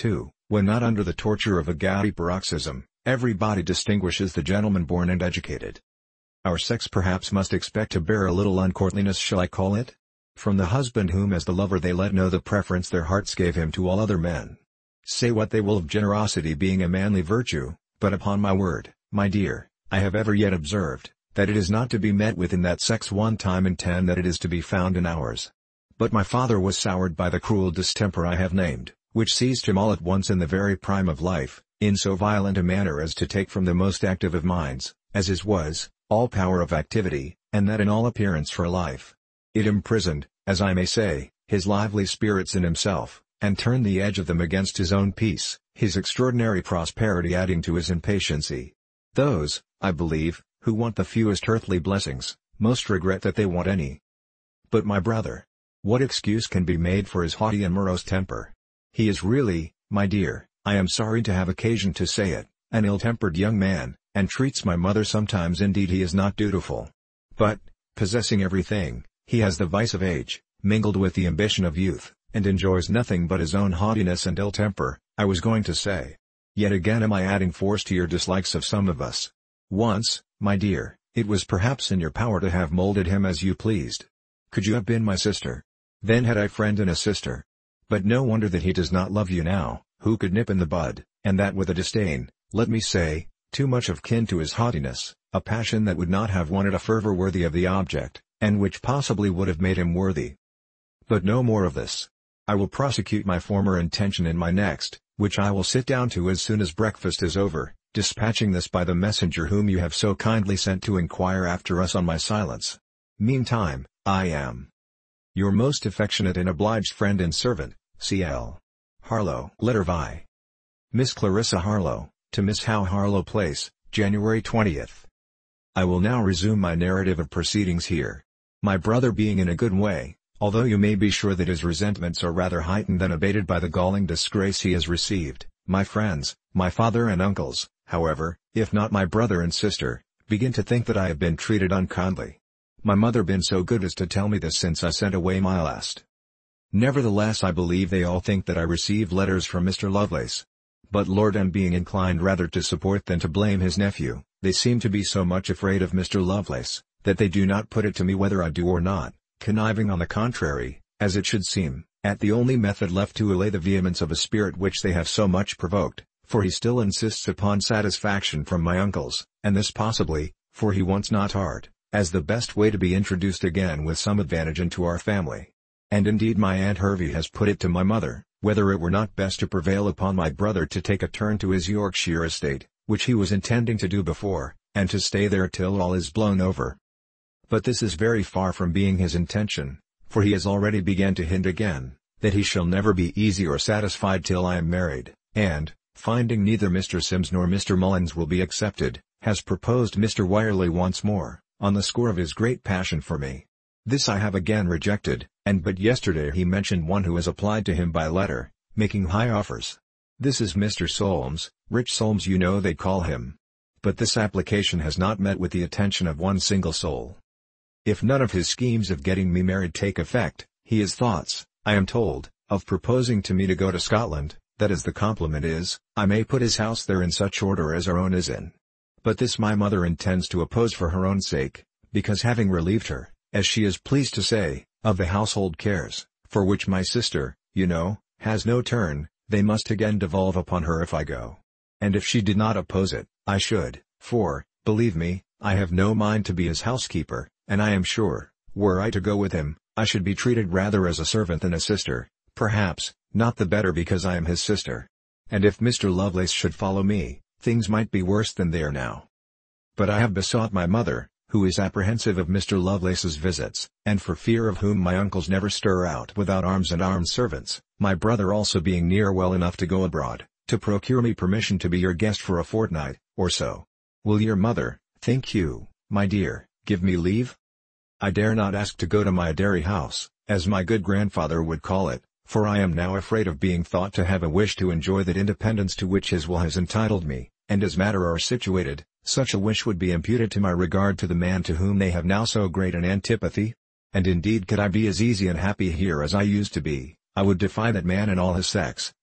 When not under the torture of a gouty paroxysm, everybody distinguishes the gentleman born and educated. Our sex perhaps must expect to bear a little uncourtliness, shall I call it? From the husband whom as the lover they let know the preference their hearts gave him to all other men. Say what they will of generosity being a manly virtue, but upon my word, my dear, I have ever yet observed, that it is not to be met with in that sex 1 time in 10 that it is to be found in ours. But my father was soured by the cruel distemper I have named, which seized him all at once in the very prime of life, in so violent a manner as to take from the most active of minds, as his was, all power of activity, and that in all appearance for life. It imprisoned, as I may say, his lively spirits in himself, and turned the edge of them against his own peace, his extraordinary prosperity adding to his impatiency. Those, I believe, who want the fewest earthly blessings, most regret that they want any. But my brother, what excuse can be made for his haughty and morose temper? He is really, my dear, I am sorry to have occasion to say it, an ill-tempered young man, and treats my mother sometimes indeed he is not dutiful. But, possessing everything, he has the vice of age, mingled with the ambition of youth, and enjoys nothing but his own haughtiness and ill temper, I was going to say. Yet again am I adding force to your dislikes of some of us. Once, my dear, it was perhaps in your power to have molded him as you pleased. Could you have been my sister? Then had I friend and a sister. But no wonder that he does not love you now, who could nip in the bud, and that with a disdain, let me say, too much of kin to his haughtiness, a passion that would not have wanted a fervor worthy of the object, and which possibly would have made him worthy. But no more of this. I will prosecute my former intention in my next, which I will sit down to as soon as breakfast is over, dispatching this by the messenger whom you have so kindly sent to inquire after us on my silence. Meantime, I am your most affectionate and obliged friend and servant, C.L. Harlow. Letter Vi. Miss Clarissa Harlow, to Miss Howe, Harlow Place, January 20th. I will now resume my narrative of proceedings here. My brother being in a good way, although you may be sure that his resentments are rather heightened than abated by the galling disgrace he has received, my friends, my father and uncles, however, if not my brother and sister, begin to think that I have been treated unkindly. My mother been so good as to tell me this since I sent away my last. Nevertheless I believe they all think that I received letters from Mr. Lovelace. But Lord M being inclined rather to support than to blame his nephew, they seem to be so much afraid of Mr. Lovelace, that they do not put it to me whether I do or not, conniving on the contrary, as it should seem, at the only method left to allay the vehemence of a spirit which they have so much provoked, for he still insists upon satisfaction from my uncles, and this possibly, for he wants not art, as the best way to be introduced again with some advantage into our family. And indeed my Aunt Hervey has put it to my mother, whether it were not best to prevail upon my brother to take a turn to his Yorkshire estate, which he was intending to do before, and to stay there till all is blown over. But this is very far from being his intention, for he has already begun to hint again, that he shall never be easy or satisfied till I am married, and, finding neither Mr. Sims nor Mr. Mullins will be accepted, has proposed Mr. Wyerley once more, on the score of his great passion for me. This I have again rejected, and but yesterday he mentioned one who has applied to him by letter, making high offers. This is Mr. Solmes, Rich Solmes you know they call him. But this application has not met with the attention of one single soul. If none of his schemes of getting me married take effect, he has thoughts, I am told, of proposing to me to go to Scotland, that as the compliment is, I may put his house there in such order as our own is in. But this my mother intends to oppose for her own sake, because having relieved her, as she is pleased to say, of the household cares, for which my sister, you know, has no turn, they must again devolve upon her if I go. And if she did not oppose it, I should, for, believe me, I have no mind to be his housekeeper, and I am sure, were I to go with him, I should be treated rather as a servant than a sister, perhaps, not the better because I am his sister. And if Mr. Lovelace should follow me, things might be worse than they are now. But I have besought my mother, who is apprehensive of Mr. Lovelace's visits, and for fear of whom my uncles never stir out without arms and armed servants, my brother also being near well enough to go abroad, to procure me permission to be your guest for a fortnight, or so. Will your mother, think you, my dear, give me leave? I dare not ask to go to my dairy house, as my good grandfather would call it, for I am now afraid of being thought to have a wish to enjoy that independence to which his will has entitled me, and as matter are situated, such a wish would be imputed to my regard to the man to whom they have now so great an antipathy. And indeed could I be as easy and happy here as I used to be, I would defy that man and all his sex,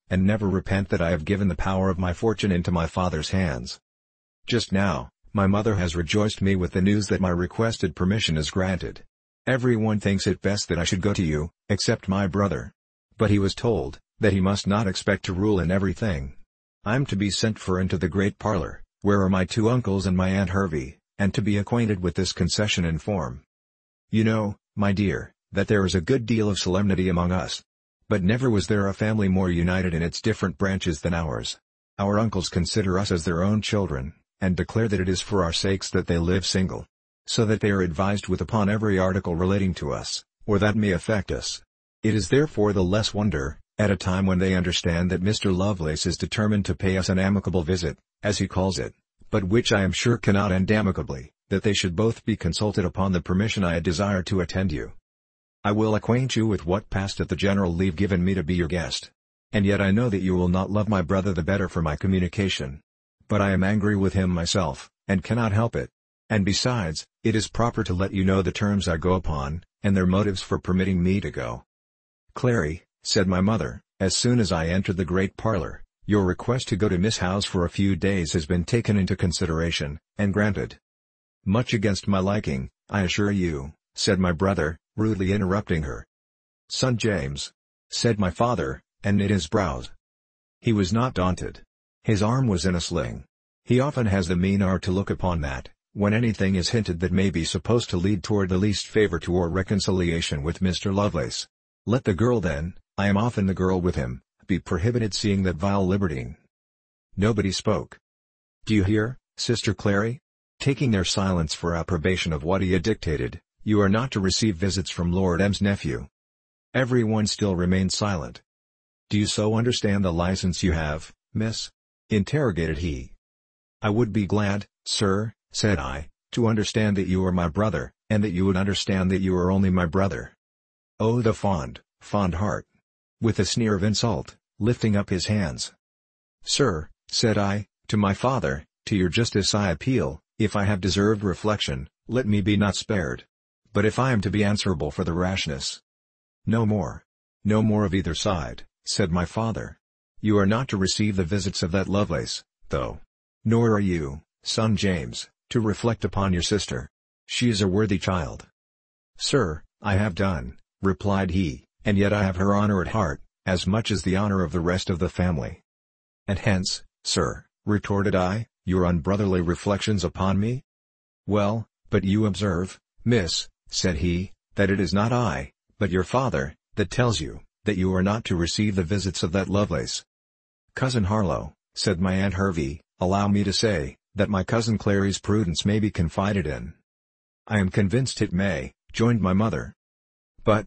and never repent that I have given the power of my fortune into my father's hands. Just now, my mother has rejoiced me with the news that my requested permission is granted. Everyone thinks it best that I should go to you, except my brother. But he was told that he must not expect to rule in everything. I'm to be sent for into the great parlor, where are my two uncles and my Aunt Hervey, and to be acquainted with this concession in form. You know, my dear, that there is a good deal of solemnity among us. But never was there a family more united in its different branches than ours. Our uncles consider us as their own children, and declare that it is for our sakes that they live single. So that they are advised with upon every article relating to us, or that may affect us. It is therefore the less wonder, at a time when they understand that Mr. Lovelace is determined to pay us an amicable visit, as he calls it, but which I am sure cannot end amicably, that they should both be consulted upon the permission I desire to attend you. I will acquaint you with what passed at the general leave given me to be your guest. And yet I know that you will not love my brother the better for my communication. But I am angry with him myself, and cannot help it. And besides, it is proper to let you know the terms I go upon, and their motives for permitting me to go. Clary, said my mother, as soon as I entered the great parlor, your request to go to Miss Howe's for a few days has been taken into consideration, and granted. Much against my liking, I assure you, said my brother, rudely interrupting her. Son James, said my father, and knit his brows. He was not daunted. His arm was in a sling. He often has the mean art to look upon that, when anything is hinted that may be supposed to lead toward the least favor to or reconciliation with Mr. Lovelace. Let the girl then, I am often the girl with him, be prohibited seeing that vile libertine. Nobody spoke. Do you hear, Sister Clary? Taking their silence for approbation of what he had dictated, you are not to receive visits from Lord M.'s nephew. Every one still remained silent. Do you so understand the license you have, miss? Interrogated he. I would be glad, sir, said I, to understand that you are my brother, and that you would understand that you are only my brother. Oh, the fond, fond heart! With a sneer of insult, lifting up his hands. Sir, said I, to my father, to your justice I appeal, if I have deserved reflection, let me be not spared. But if I am to be answerable for the rashness. No more of either side, said my father. You are not to receive the visits of that Lovelace, though. Nor are you, son James, to reflect upon your sister. She is a worthy child. Sir, I have done, replied he, and yet I have her honor at heart, as much as the honor of the rest of the family. And hence, sir, retorted I, your unbrotherly reflections upon me? Well, but you observe, miss, said he, that it is not I, but your father, that tells you, that you are not to receive the visits of that Lovelace. Cousin Harlow, said my Aunt Hervey, allow me to say, that my cousin Clary's prudence may be confided in. I am convinced it may, joined my mother. But,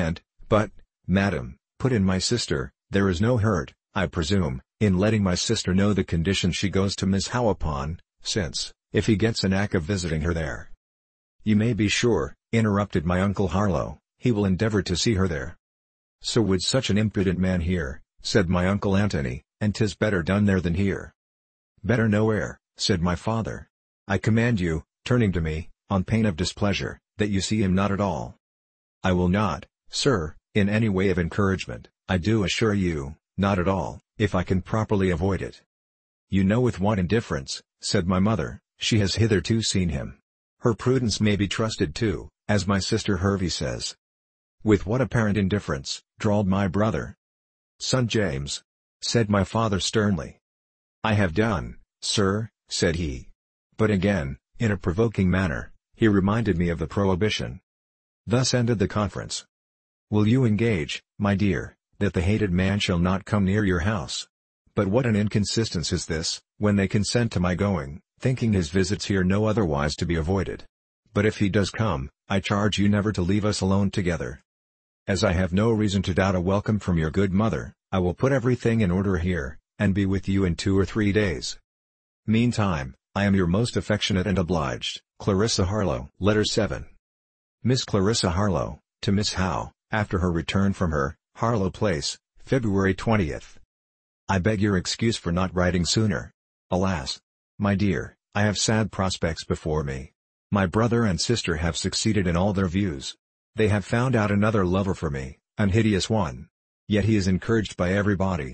madam, put in my sister, there is no hurt, I presume, in letting my sister know the condition she goes to Miss Howe upon, since, if he gets a knack of visiting her there. You may be sure, interrupted my uncle Harlow, he will endeavor to see her there. So would such an impudent man here, said my uncle Antony, and 'tis better done there than here. Better nowhere, said my father. I command you, turning to me, on pain of displeasure, that you see him not at all. I will not, sir, in any way of encouragement, I do assure you, not at all, if I can properly avoid it. You know with what indifference, said my mother, she has hitherto seen him. Her prudence may be trusted too, as my sister Hervey says. With what apparent indifference, drawled my brother. Son James, said my father sternly. I have done, sir, said he. But again, in a provoking manner, he reminded me of the prohibition. Thus ended the conference. Will you engage, my dear, that the hated man shall not come near your house? But what an inconsistence is this, when they consent to my going, thinking his visits here no otherwise to be avoided. But if he does come, I charge you never to leave us alone together. As I have no reason to doubt a welcome from your good mother, I will put everything in order here, and be with you in 2 or 3 days. Meantime, I am your most affectionate and obliged, Clarissa Harlow. Letter 7. Miss Clarissa Harlow, to Miss Howe, after her return from her, Harlow Place, February 20th. I beg your excuse for not writing sooner. Alas! My dear, I have sad prospects before me. My brother and sister have succeeded in all their views. They have found out another lover for me, an hideous one. Yet he is encouraged by everybody.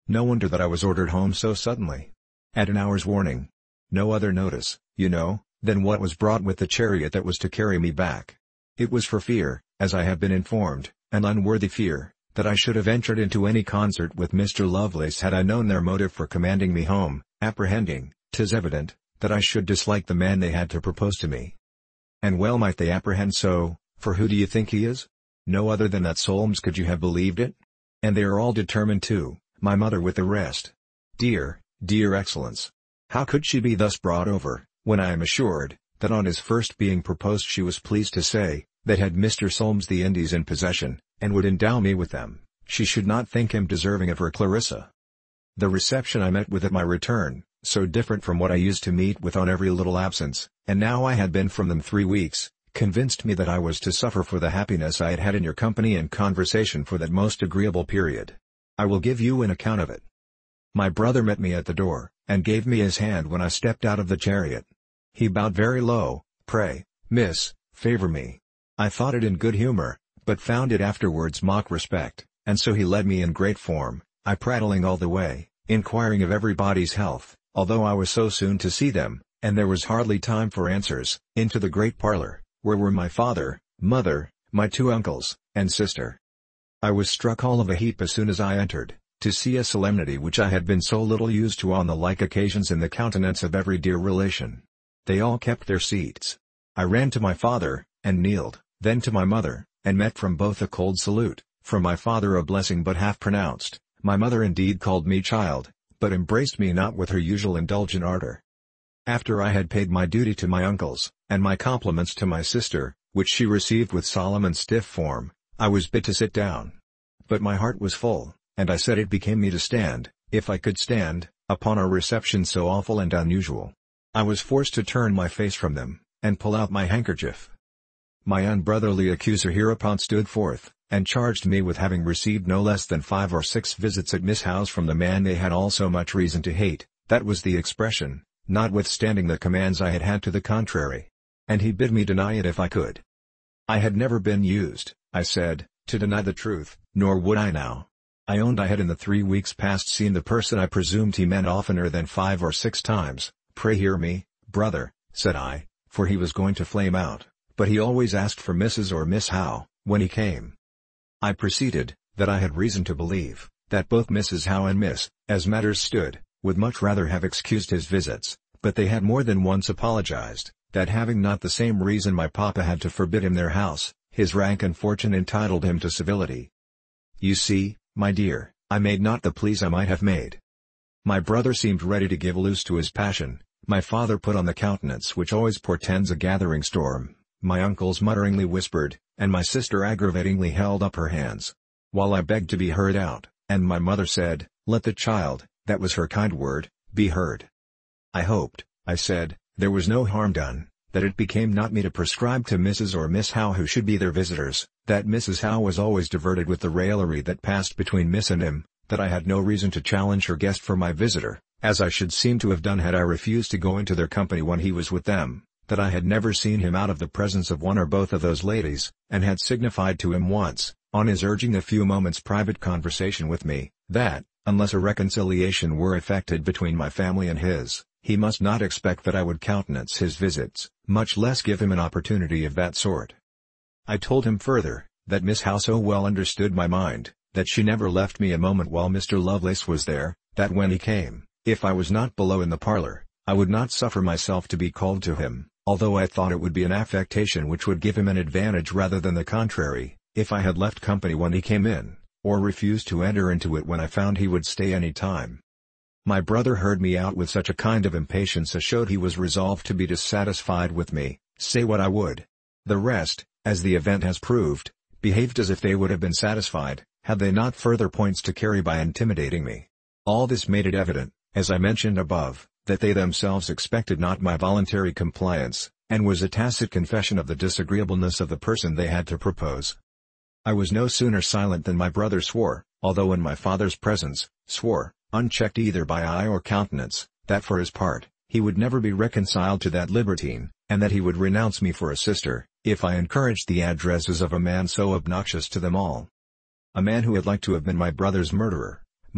No wonder that I was ordered home so suddenly. At an hour's warning. No other notice, than what was brought with the chariot that was to carry me back. It was for fear, as I have been informed, an unworthy fear, that I should have entered into any concert with Mr. Lovelace had I known their motive for commanding me home, apprehending, 'tis evident, that I should dislike the man they had to propose to me. And well might they apprehend so, for who do you think he is? No other than that Solmes. Could you have believed it? And they are all determined too, my mother with the rest. Dear, dear Excellence! How could she be thus brought over, when I am assured, that on his first being proposed she was pleased to say, that had Mr. Solmes the Indies in possession, and would endow me with them, she should not think him deserving of her Clarissa. The reception I met with at my return, so different from what I used to meet with on every little absence, and now I had been from them 3 weeks, convinced me that I was to suffer for the happiness I had had in your company and conversation for that most agreeable period. I will give you an account of it. My brother met me at the door, and gave me his hand when I stepped out of the chariot. He bowed very low. Pray, miss, favor me. I thought it in good humor, but found it afterwards mock respect, and so he led me in great form, I prattling all the way, inquiring of everybody's health, although I was so soon to see them, and there was hardly time for answers, into the great parlor, where were my father, mother, my 2 uncles, and sister. I was struck all of a heap as soon as I entered, to see a solemnity which I had been so little used to on the like occasions in the countenance of every dear relation. They all kept their seats. I ran to my father, and kneeled, then to my mother, and met from both a cold salute, from my father a blessing but half pronounced. My mother indeed called me child, but embraced me not with her usual indulgent ardor. After I had paid my duty to my uncles, and my compliments to my sister, which she received with solemn and stiff form, I was bid to sit down. But my heart was full, and I said it became me to stand, if I could stand, upon a reception so awful and unusual. I was forced to turn my face from them, and pull out my handkerchief. My unbrotherly accuser hereupon stood forth, and charged me with having received no less than 5 or 6 visits at Miss Howe's from the man they had all so much reason to hate, that was the expression, notwithstanding the commands I had had to the contrary. And he bid me deny it if I could. I had never been used, I said, to deny the truth, nor would I now. I owned I had in the 3 weeks past seen the person I presumed he meant oftener than 5 or 6 times. Pray hear me, brother, said I, for he was going to flame out, but he always asked for Mrs. or Miss Howe, when he came. I proceeded, that I had reason to believe, that both Mrs. Howe and Miss, as matters stood, would much rather have excused his visits, but they had more than once apologized, that having not the same reason my papa had to forbid him their house, his rank and fortune entitled him to civility. You see, my dear, I made not the pleas I might have made. My brother seemed ready to give loose to his passion, my father put on the countenance which always portends a gathering storm, my uncles mutteringly whispered, and my sister aggravatingly held up her hands. While I begged to be heard out, and my mother said, let the child, that was her kind word, be heard. I hoped, I said, there was no harm done, that it became not me to prescribe to Mrs. or Miss Howe who should be their visitors, that Mrs. Howe was always diverted with the raillery that passed between Miss and him, that I had no reason to challenge her guest for my visitor, as I should seem to have done had I refused to go into their company when he was with them, that I had never seen him out of the presence of one or both of those ladies, and had signified to him once, on his urging a few moments' private conversation with me, that, unless a reconciliation were effected between my family and his, he must not expect that I would countenance his visits, much less give him an opportunity of that sort. I told him further, that Miss Howe so well understood my mind, that she never left me a moment while Mr. Lovelace was there, that when he came, if I was not below in the parlor, I would not suffer myself to be called to him, although I thought it would be an affectation which would give him an advantage rather than the contrary, if I had left company when he came in, or refused to enter into it when I found he would stay any time. My brother heard me out with such a kind of impatience as showed he was resolved to be dissatisfied with me, say what I would. The rest, as the event has proved, behaved as if they would have been satisfied, had they not further points to carry by intimidating me. All this made it evident, as I mentioned above, that they themselves expected not my voluntary compliance, and was a tacit confession of the disagreeableness of the person they had to propose. I was no sooner silent than my brother swore, although in my father's presence, swore, unchecked either by eye or countenance, that for his part, he would never be reconciled to that libertine, and that he would renounce me for a sister, if I encouraged the addresses of a man so obnoxious to them all. A man who had like to have been my brother's murderer,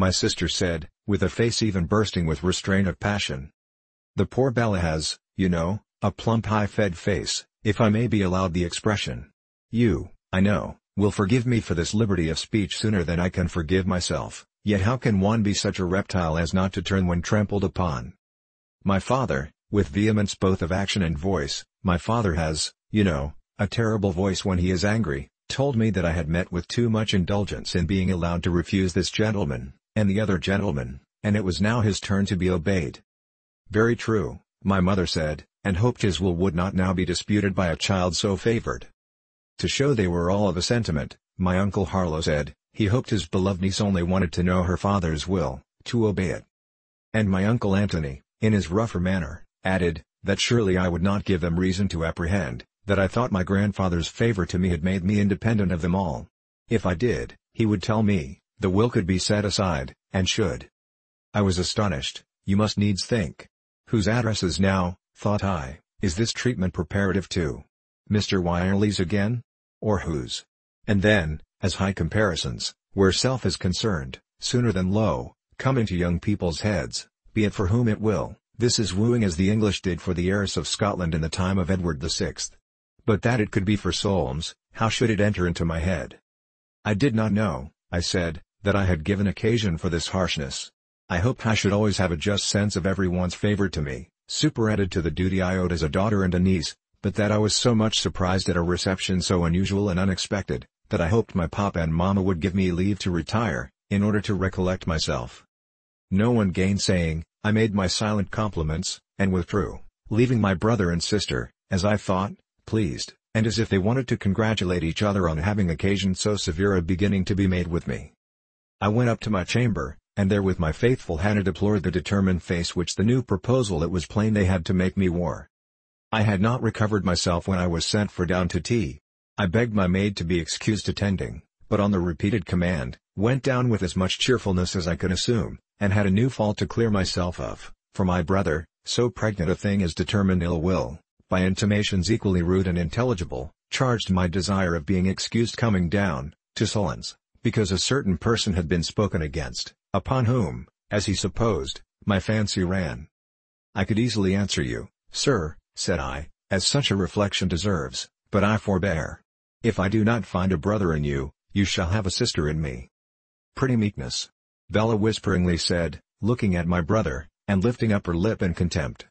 my sister said, with a face even bursting with restraint of passion. The poor Bella has, you know, a plump high-fed face, if I may be allowed the expression. You, I know, will forgive me for this liberty of speech sooner than I can forgive myself, yet how can one be such a reptile as not to turn when trampled upon? My father, with vehemence both of action and voice, my father has, you know, a terrible voice when he is angry, told me that I had met with too much indulgence in being allowed to refuse this gentleman, and the other gentleman, and it was now his turn to be obeyed. Very true, my mother said, and hoped his will would not now be disputed by a child so favored. To show they were all of a sentiment, my uncle Harlow said, he hoped his beloved niece only wanted to know her father's will, to obey it. And my uncle Antony, in his rougher manner, added, that surely I would not give them reason to apprehend, that I thought my grandfather's favor to me had made me independent of them all. If I did, he would tell me, the will could be set aside, and should. I was astonished. You must needs think. Whose addresses now, thought I, is this treatment preparative to? Mr. Wyrley's again? Or whose? And then, as high comparisons, where self is concerned, sooner than low, come into young people's heads, be it for whom it will, this is wooing as the English did for the heiress of Scotland in the time of Edward VI. But that it could be for Solmes, how should it enter into my head? I did not know, I said, that I had given occasion for this harshness. I hoped I should always have a just sense of everyone's favor to me, superadded to the duty I owed as a daughter and a niece, but that I was so much surprised at a reception so unusual and unexpected, that I hoped my papa and mamma would give me leave to retire, in order to recollect myself. No one gainsaying, I made my silent compliments, and withdrew, leaving my brother and sister, as I thought, pleased, and as if they wanted to congratulate each other on having occasioned so severe a beginning to be made with me. I went up to my chamber, and there with my faithful Hannah deplored the determined face which the new proposal it was plain they had to make me wore. I had not recovered myself when I was sent for down to tea. I begged my maid to be excused attending, but on the repeated command, went down with as much cheerfulness as I could assume, and had a new fault to clear myself of, for my brother, so pregnant a thing as determined ill will, by intimations equally rude and intelligible, charged my desire of being excused coming down, to Solons, because a certain person had been spoken against, upon whom, as he supposed, my fancy ran. I could easily answer you, sir, said I, as such a reflection deserves, but I forbear. If I do not find a brother in you, you shall have a sister in me. Pretty meekness. Bella whisperingly said, looking at my brother, and lifting up her lip in contempt.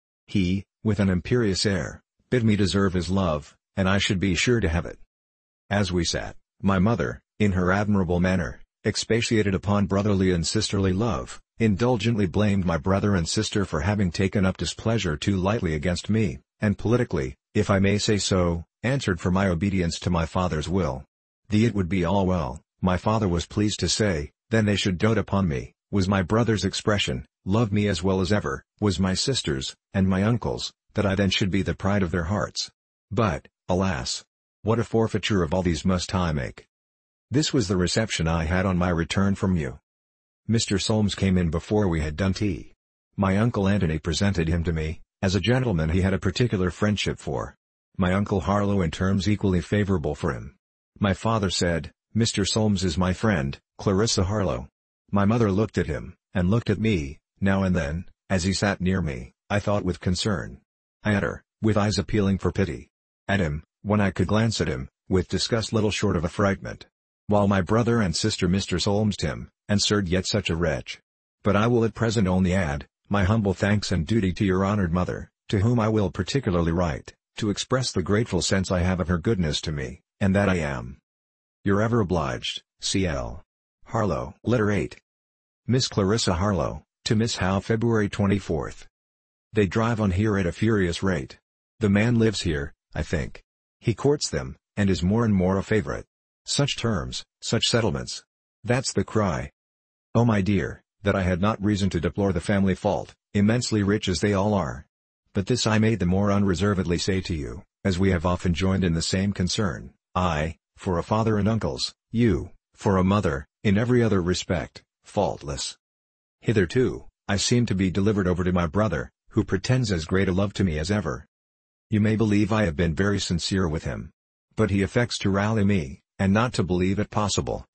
He, with an imperious air, bid me deserve his love, and I should be sure to have it. As we sat, my mother, in her admirable manner, expatiated upon brotherly and sisterly love, indulgently blamed my brother and sister for having taken up displeasure too lightly against me, and politically, if I may say so, answered for my obedience to my father's will. It would be all well, my father was pleased to say, then they should dote upon me, was my brother's expression, love me as well as ever, was my sister's, and my uncle's, that I then should be the pride of their hearts. But, alas! What a forfeiture of all these must I make! This was the reception I had on my return from you. Mr. Solmes came in before we had done tea. My uncle Antony presented him to me, as a gentleman he had a particular friendship for. My uncle Harlow in terms equally favorable for him. My father said, Mr. Solmes is my friend, Clarissa Harlow. My mother looked at him, and looked at me, now and then, as he sat near me, I thought with concern. At her, with eyes appealing for pity. At him, when I could glance at him, with disgust little short of affrightment. While my brother and sister Mr. Solmes him, and sirred yet such a wretch. But I will at present only add, my humble thanks and duty to your honored mother, to whom I will particularly write, to express the grateful sense I have of her goodness to me, and that I am your ever obliged, C.L. Harlow. Letter 8. Miss Clarissa Harlow, to Miss Howe February 24th. They drive on here at a furious rate. The man lives here, I think. He courts them, and is more and more a favorite. Such terms, such settlements. That's the cry. Oh my dear, that I had not reason to deplore the family fault, immensely rich as they all are. But this I may the more unreservedly say to you, as we have often joined in the same concern, I, for a father and uncles, you, for a mother, in every other respect, faultless. Hitherto, I seem to be delivered over to my brother, who pretends as great a love to me as ever. You may believe I have been very sincere with him. But he affects to rally me, and not to believe it possible,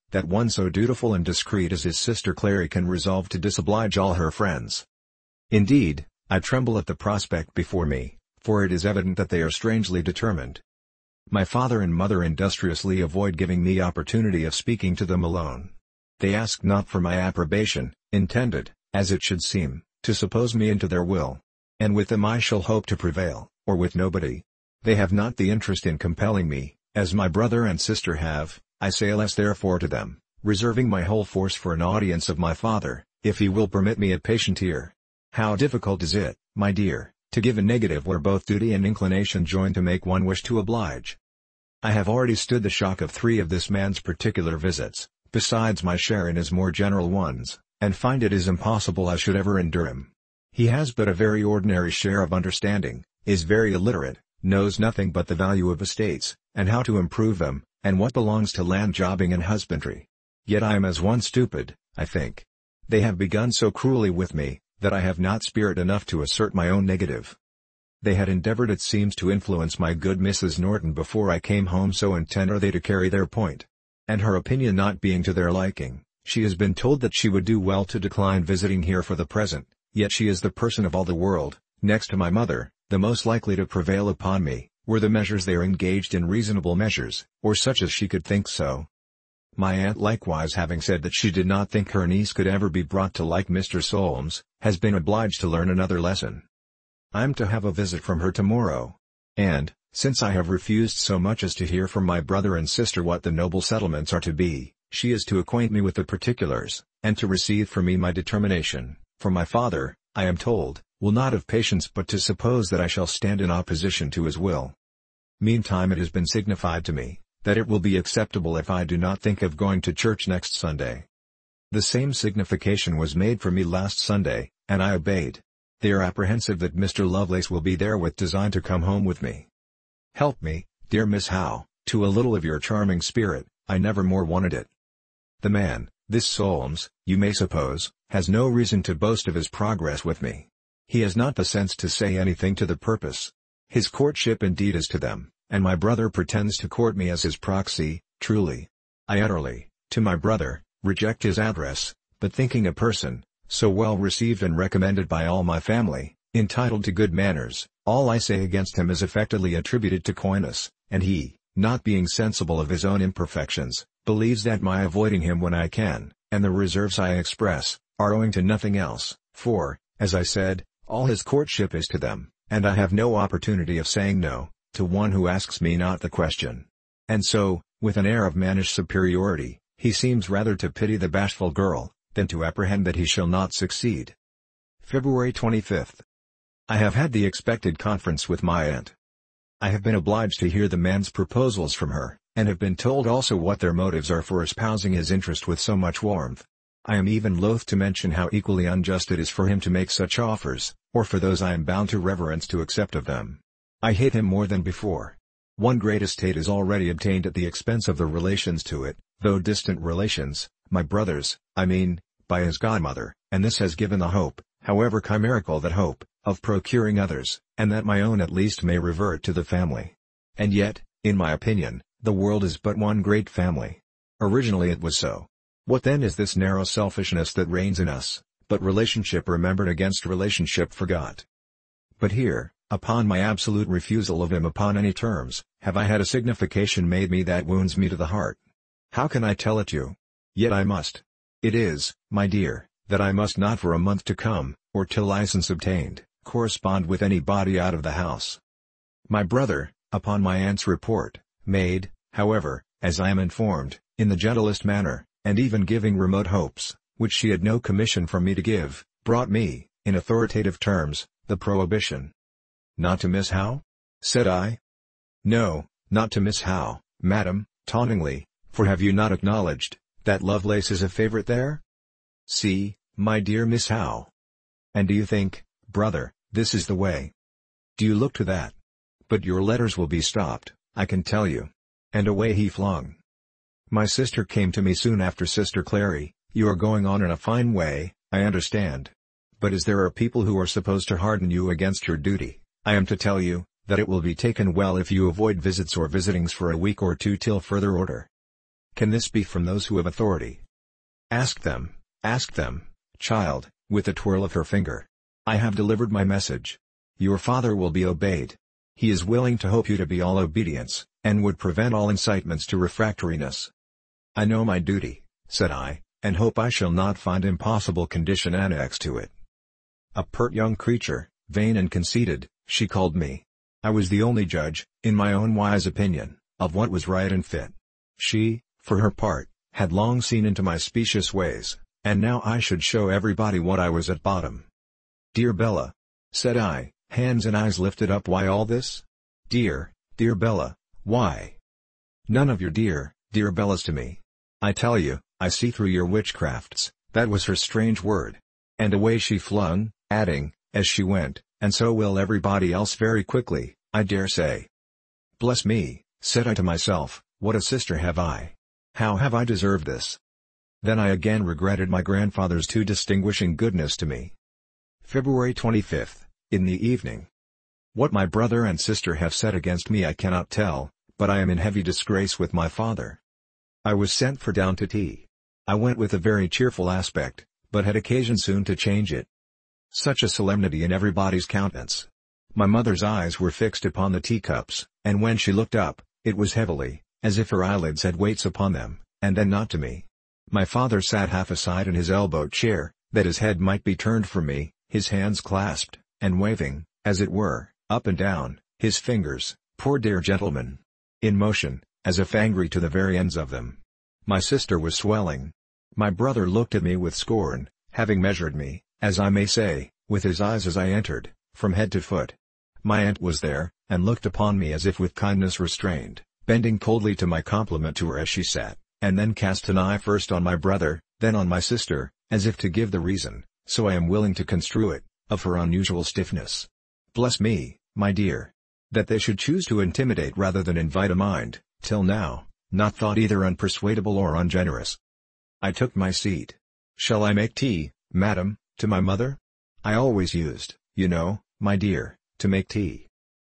that one so dutiful and discreet as his sister Clary can resolve to disoblige all her friends. Indeed, I tremble at the prospect before me, for it is evident that they are strangely determined. My father and mother industriously avoid giving me opportunity of speaking to them alone. They ask not for my approbation, intended, as it should seem, to suppose me into their will. And with them I shall hope to prevail, or with nobody. They have not the interest in compelling me, as my brother and sister have. I say less therefore to them, reserving my whole force for an audience of my father, if he will permit me a patient ear. How difficult is it, my dear, to give a negative where both duty and inclination join to make one wish to oblige. I have already stood the shock of 3 of this man's particular visits, besides my share in his more general ones, and find it is impossible I should ever endure him. He has but a very ordinary share of understanding, is very illiterate, knows nothing but the value of estates, and how to improve them, and what belongs to land jobbing and husbandry. Yet I am as one stupid, I think. They have begun so cruelly with me, that I have not spirit enough to assert my own negative. They had endeavored it seems to influence my good Mrs. Norton before I came home, so intent are they to carry their point. And her opinion not being to their liking, she has been told that she would do well to decline visiting here for the present, yet she is the person of all the world, next to my mother, the most likely to prevail upon me, were the measures they are engaged in reasonable measures, or such as she could think so. My aunt likewise, having said that she did not think her niece could ever be brought to like Mr. Solmes, has been obliged to learn another lesson. I am to have a visit from her tomorrow. And, since I have refused so much as to hear from my brother and sister what the noble settlements are to be, she is to acquaint me with the particulars, and to receive from me my determination, for my father, I am told, will not have patience but to suppose that I shall stand in opposition to his will. Meantime it has been signified to me, that it will be acceptable if I do not think of going to church next Sunday. The same signification was made for me last Sunday, and I obeyed. They are apprehensive that Mr. Lovelace will be there with design to come home with me. Help me, dear Miss Howe, to a little of your charming spirit, I never more wanted it. The man, this Solmes, you may suppose, has no reason to boast of his progress with me. He has not the sense to say anything to the purpose. His courtship indeed is to them, and my brother pretends to court me as his proxy. Truly, I utterly, to my brother, reject his address, but thinking a person, so well received and recommended by all my family, entitled to good manners, all I say against him is affectedly attributed to coyness, and he, not being sensible of his own imperfections, believes that my avoiding him when I can, and the reserves I express, are owing to nothing else, for, as I said, all his courtship is to them, and I have no opportunity of saying no, to one who asks me not the question. And so, with an air of mannish superiority, he seems rather to pity the bashful girl, than to apprehend that he shall not succeed. February 25th. I have had the expected conference with my aunt. I have been obliged to hear the man's proposals from her, and have been told also what their motives are for espousing his interest with so much warmth. I am even loath to mention how equally unjust it is for him to make such offers, or for those I am bound to reverence to accept of them. I hate him more than before. One great estate is already obtained at the expense of the relations to it, though distant relations, my brothers, I mean, by his godmother, and this has given the hope, however chimerical that hope, of procuring others, and that my own at least may revert to the family. And yet, in my opinion, the world is but one great family. Originally it was so. What then is this narrow selfishness that reigns in us, but relationship remembered against relationship forgot? But here, upon my absolute refusal of him upon any terms, have I had a signification made me that wounds me to the heart. How can I tell it you? Yet I must. It is, my dear, that I must not for a month to come, or till license obtained, correspond with any body out of the house. My brother, upon my aunt's report, made, however, as I am informed, in the gentlest manner, and even giving remote hopes, which she had no commission from me to give, brought me, in authoritative terms, the prohibition. Not to Miss Howe? Said I. No, not to Miss Howe, madam, tauntingly, for have you not acknowledged, that Lovelace is a favourite there? See, my dear Miss Howe. And do you think, brother, this is the way? Do you look to that? But your letters will be stopped, I can tell you. And away he flung. My sister came to me soon after. Sister Clary, you are going on in a fine way, I understand. But as there are people who are supposed to harden you against your duty, I am to tell you, that it will be taken well if you avoid visits or visitings for a week or two till further order. Can this be from those who have authority? Ask them, child, with a twirl of her finger. I have delivered my message. Your father will be obeyed. He is willing to hope you to be all obedience, and would prevent all incitements to refractoriness. I know my duty, said I, and hope I shall not find impossible condition annexed to it. A pert young creature, vain and conceited, she called me. I was the only judge, in my own wise opinion, of what was right and fit. She, for her part, had long seen into my specious ways, and now I should show everybody what I was at bottom. Dear Bella, said I, hands and eyes lifted up, why all this? Dear Bella, why? None of your dear Bellas to me. I tell you, I see through your witchcrafts. That was her strange word. And away she flung, adding, as she went, and so will everybody else very quickly, I dare say. Bless me, said I to myself, what a sister have I! How have I deserved this? Then I again regretted my grandfather's too distinguishing goodness to me. February 25th, in the evening. What my brother and sister have said against me I cannot tell, but I am in heavy disgrace with my father. I was sent for down to tea. I went with a very cheerful aspect, but had occasion soon to change it. Such a solemnity in everybody's countenance. My mother's eyes were fixed upon the teacups, and when she looked up, it was heavily, as if her eyelids had weights upon them, and then not to me. My father sat half aside in his elbow chair, that his head might be turned from me, his hands clasped, and waving, as it were, up and down, his fingers, poor dear gentleman, in motion, as if angry to the very ends of them. My sister was swelling. My brother looked at me with scorn, having measured me, as I may say, with his eyes as I entered, from head to foot. My aunt was there, and looked upon me as if with kindness restrained, bending coldly to my compliment to her as she sat, and then cast an eye first on my brother, then on my sister, as if to give the reason, so I am willing to construe it, of her unusual stiffness. Bless me, my dear! That they should choose to intimidate rather than invite a mind, till now, not thought either unpersuadable or ungenerous. I took my seat. Shall I make tea, madam, to my mother? I always used, you know, my dear, to make tea.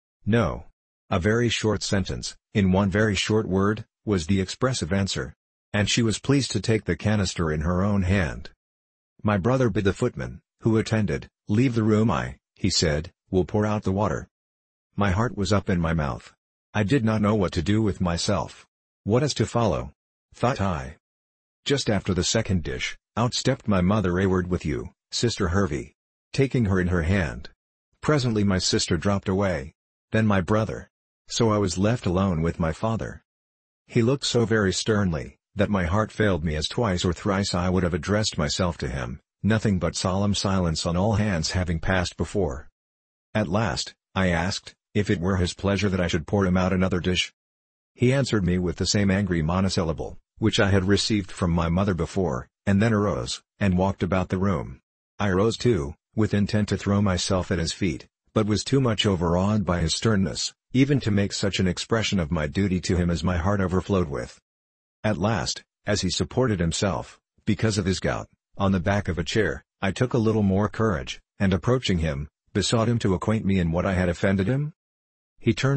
No. A very short sentence, in one very short word, was the expressive answer. And she was pleased to take the canister in her own hand. My brother bid the footman, who attended, leave the room. He said, will pour out the water. My heart was up in my mouth. I did not know what to do with myself. What is to follow? Thought I. Just after the second dish, out stepped my mother. A word with you, Sister Hervey. Taking her in her hand. Presently my sister dropped away. Then my brother. So I was left alone with my father. He looked so very sternly, that my heart failed me, as twice or thrice I would have addressed myself to him, nothing but solemn silence on all hands having passed before. At last, I asked, if it were his pleasure that I should pour him out another dish. He answered me with the same angry monosyllable, which I had received from my mother before, and then arose, and walked about the room. I arose too, with intent to throw myself at his feet, but was too much overawed by his sternness, even to make such an expression of my duty to him as my heart overflowed with. At last, as he supported himself, because of his gout, on the back of a chair, I took a little more courage, and approaching him, besought him to acquaint me in what I had offended him. He turned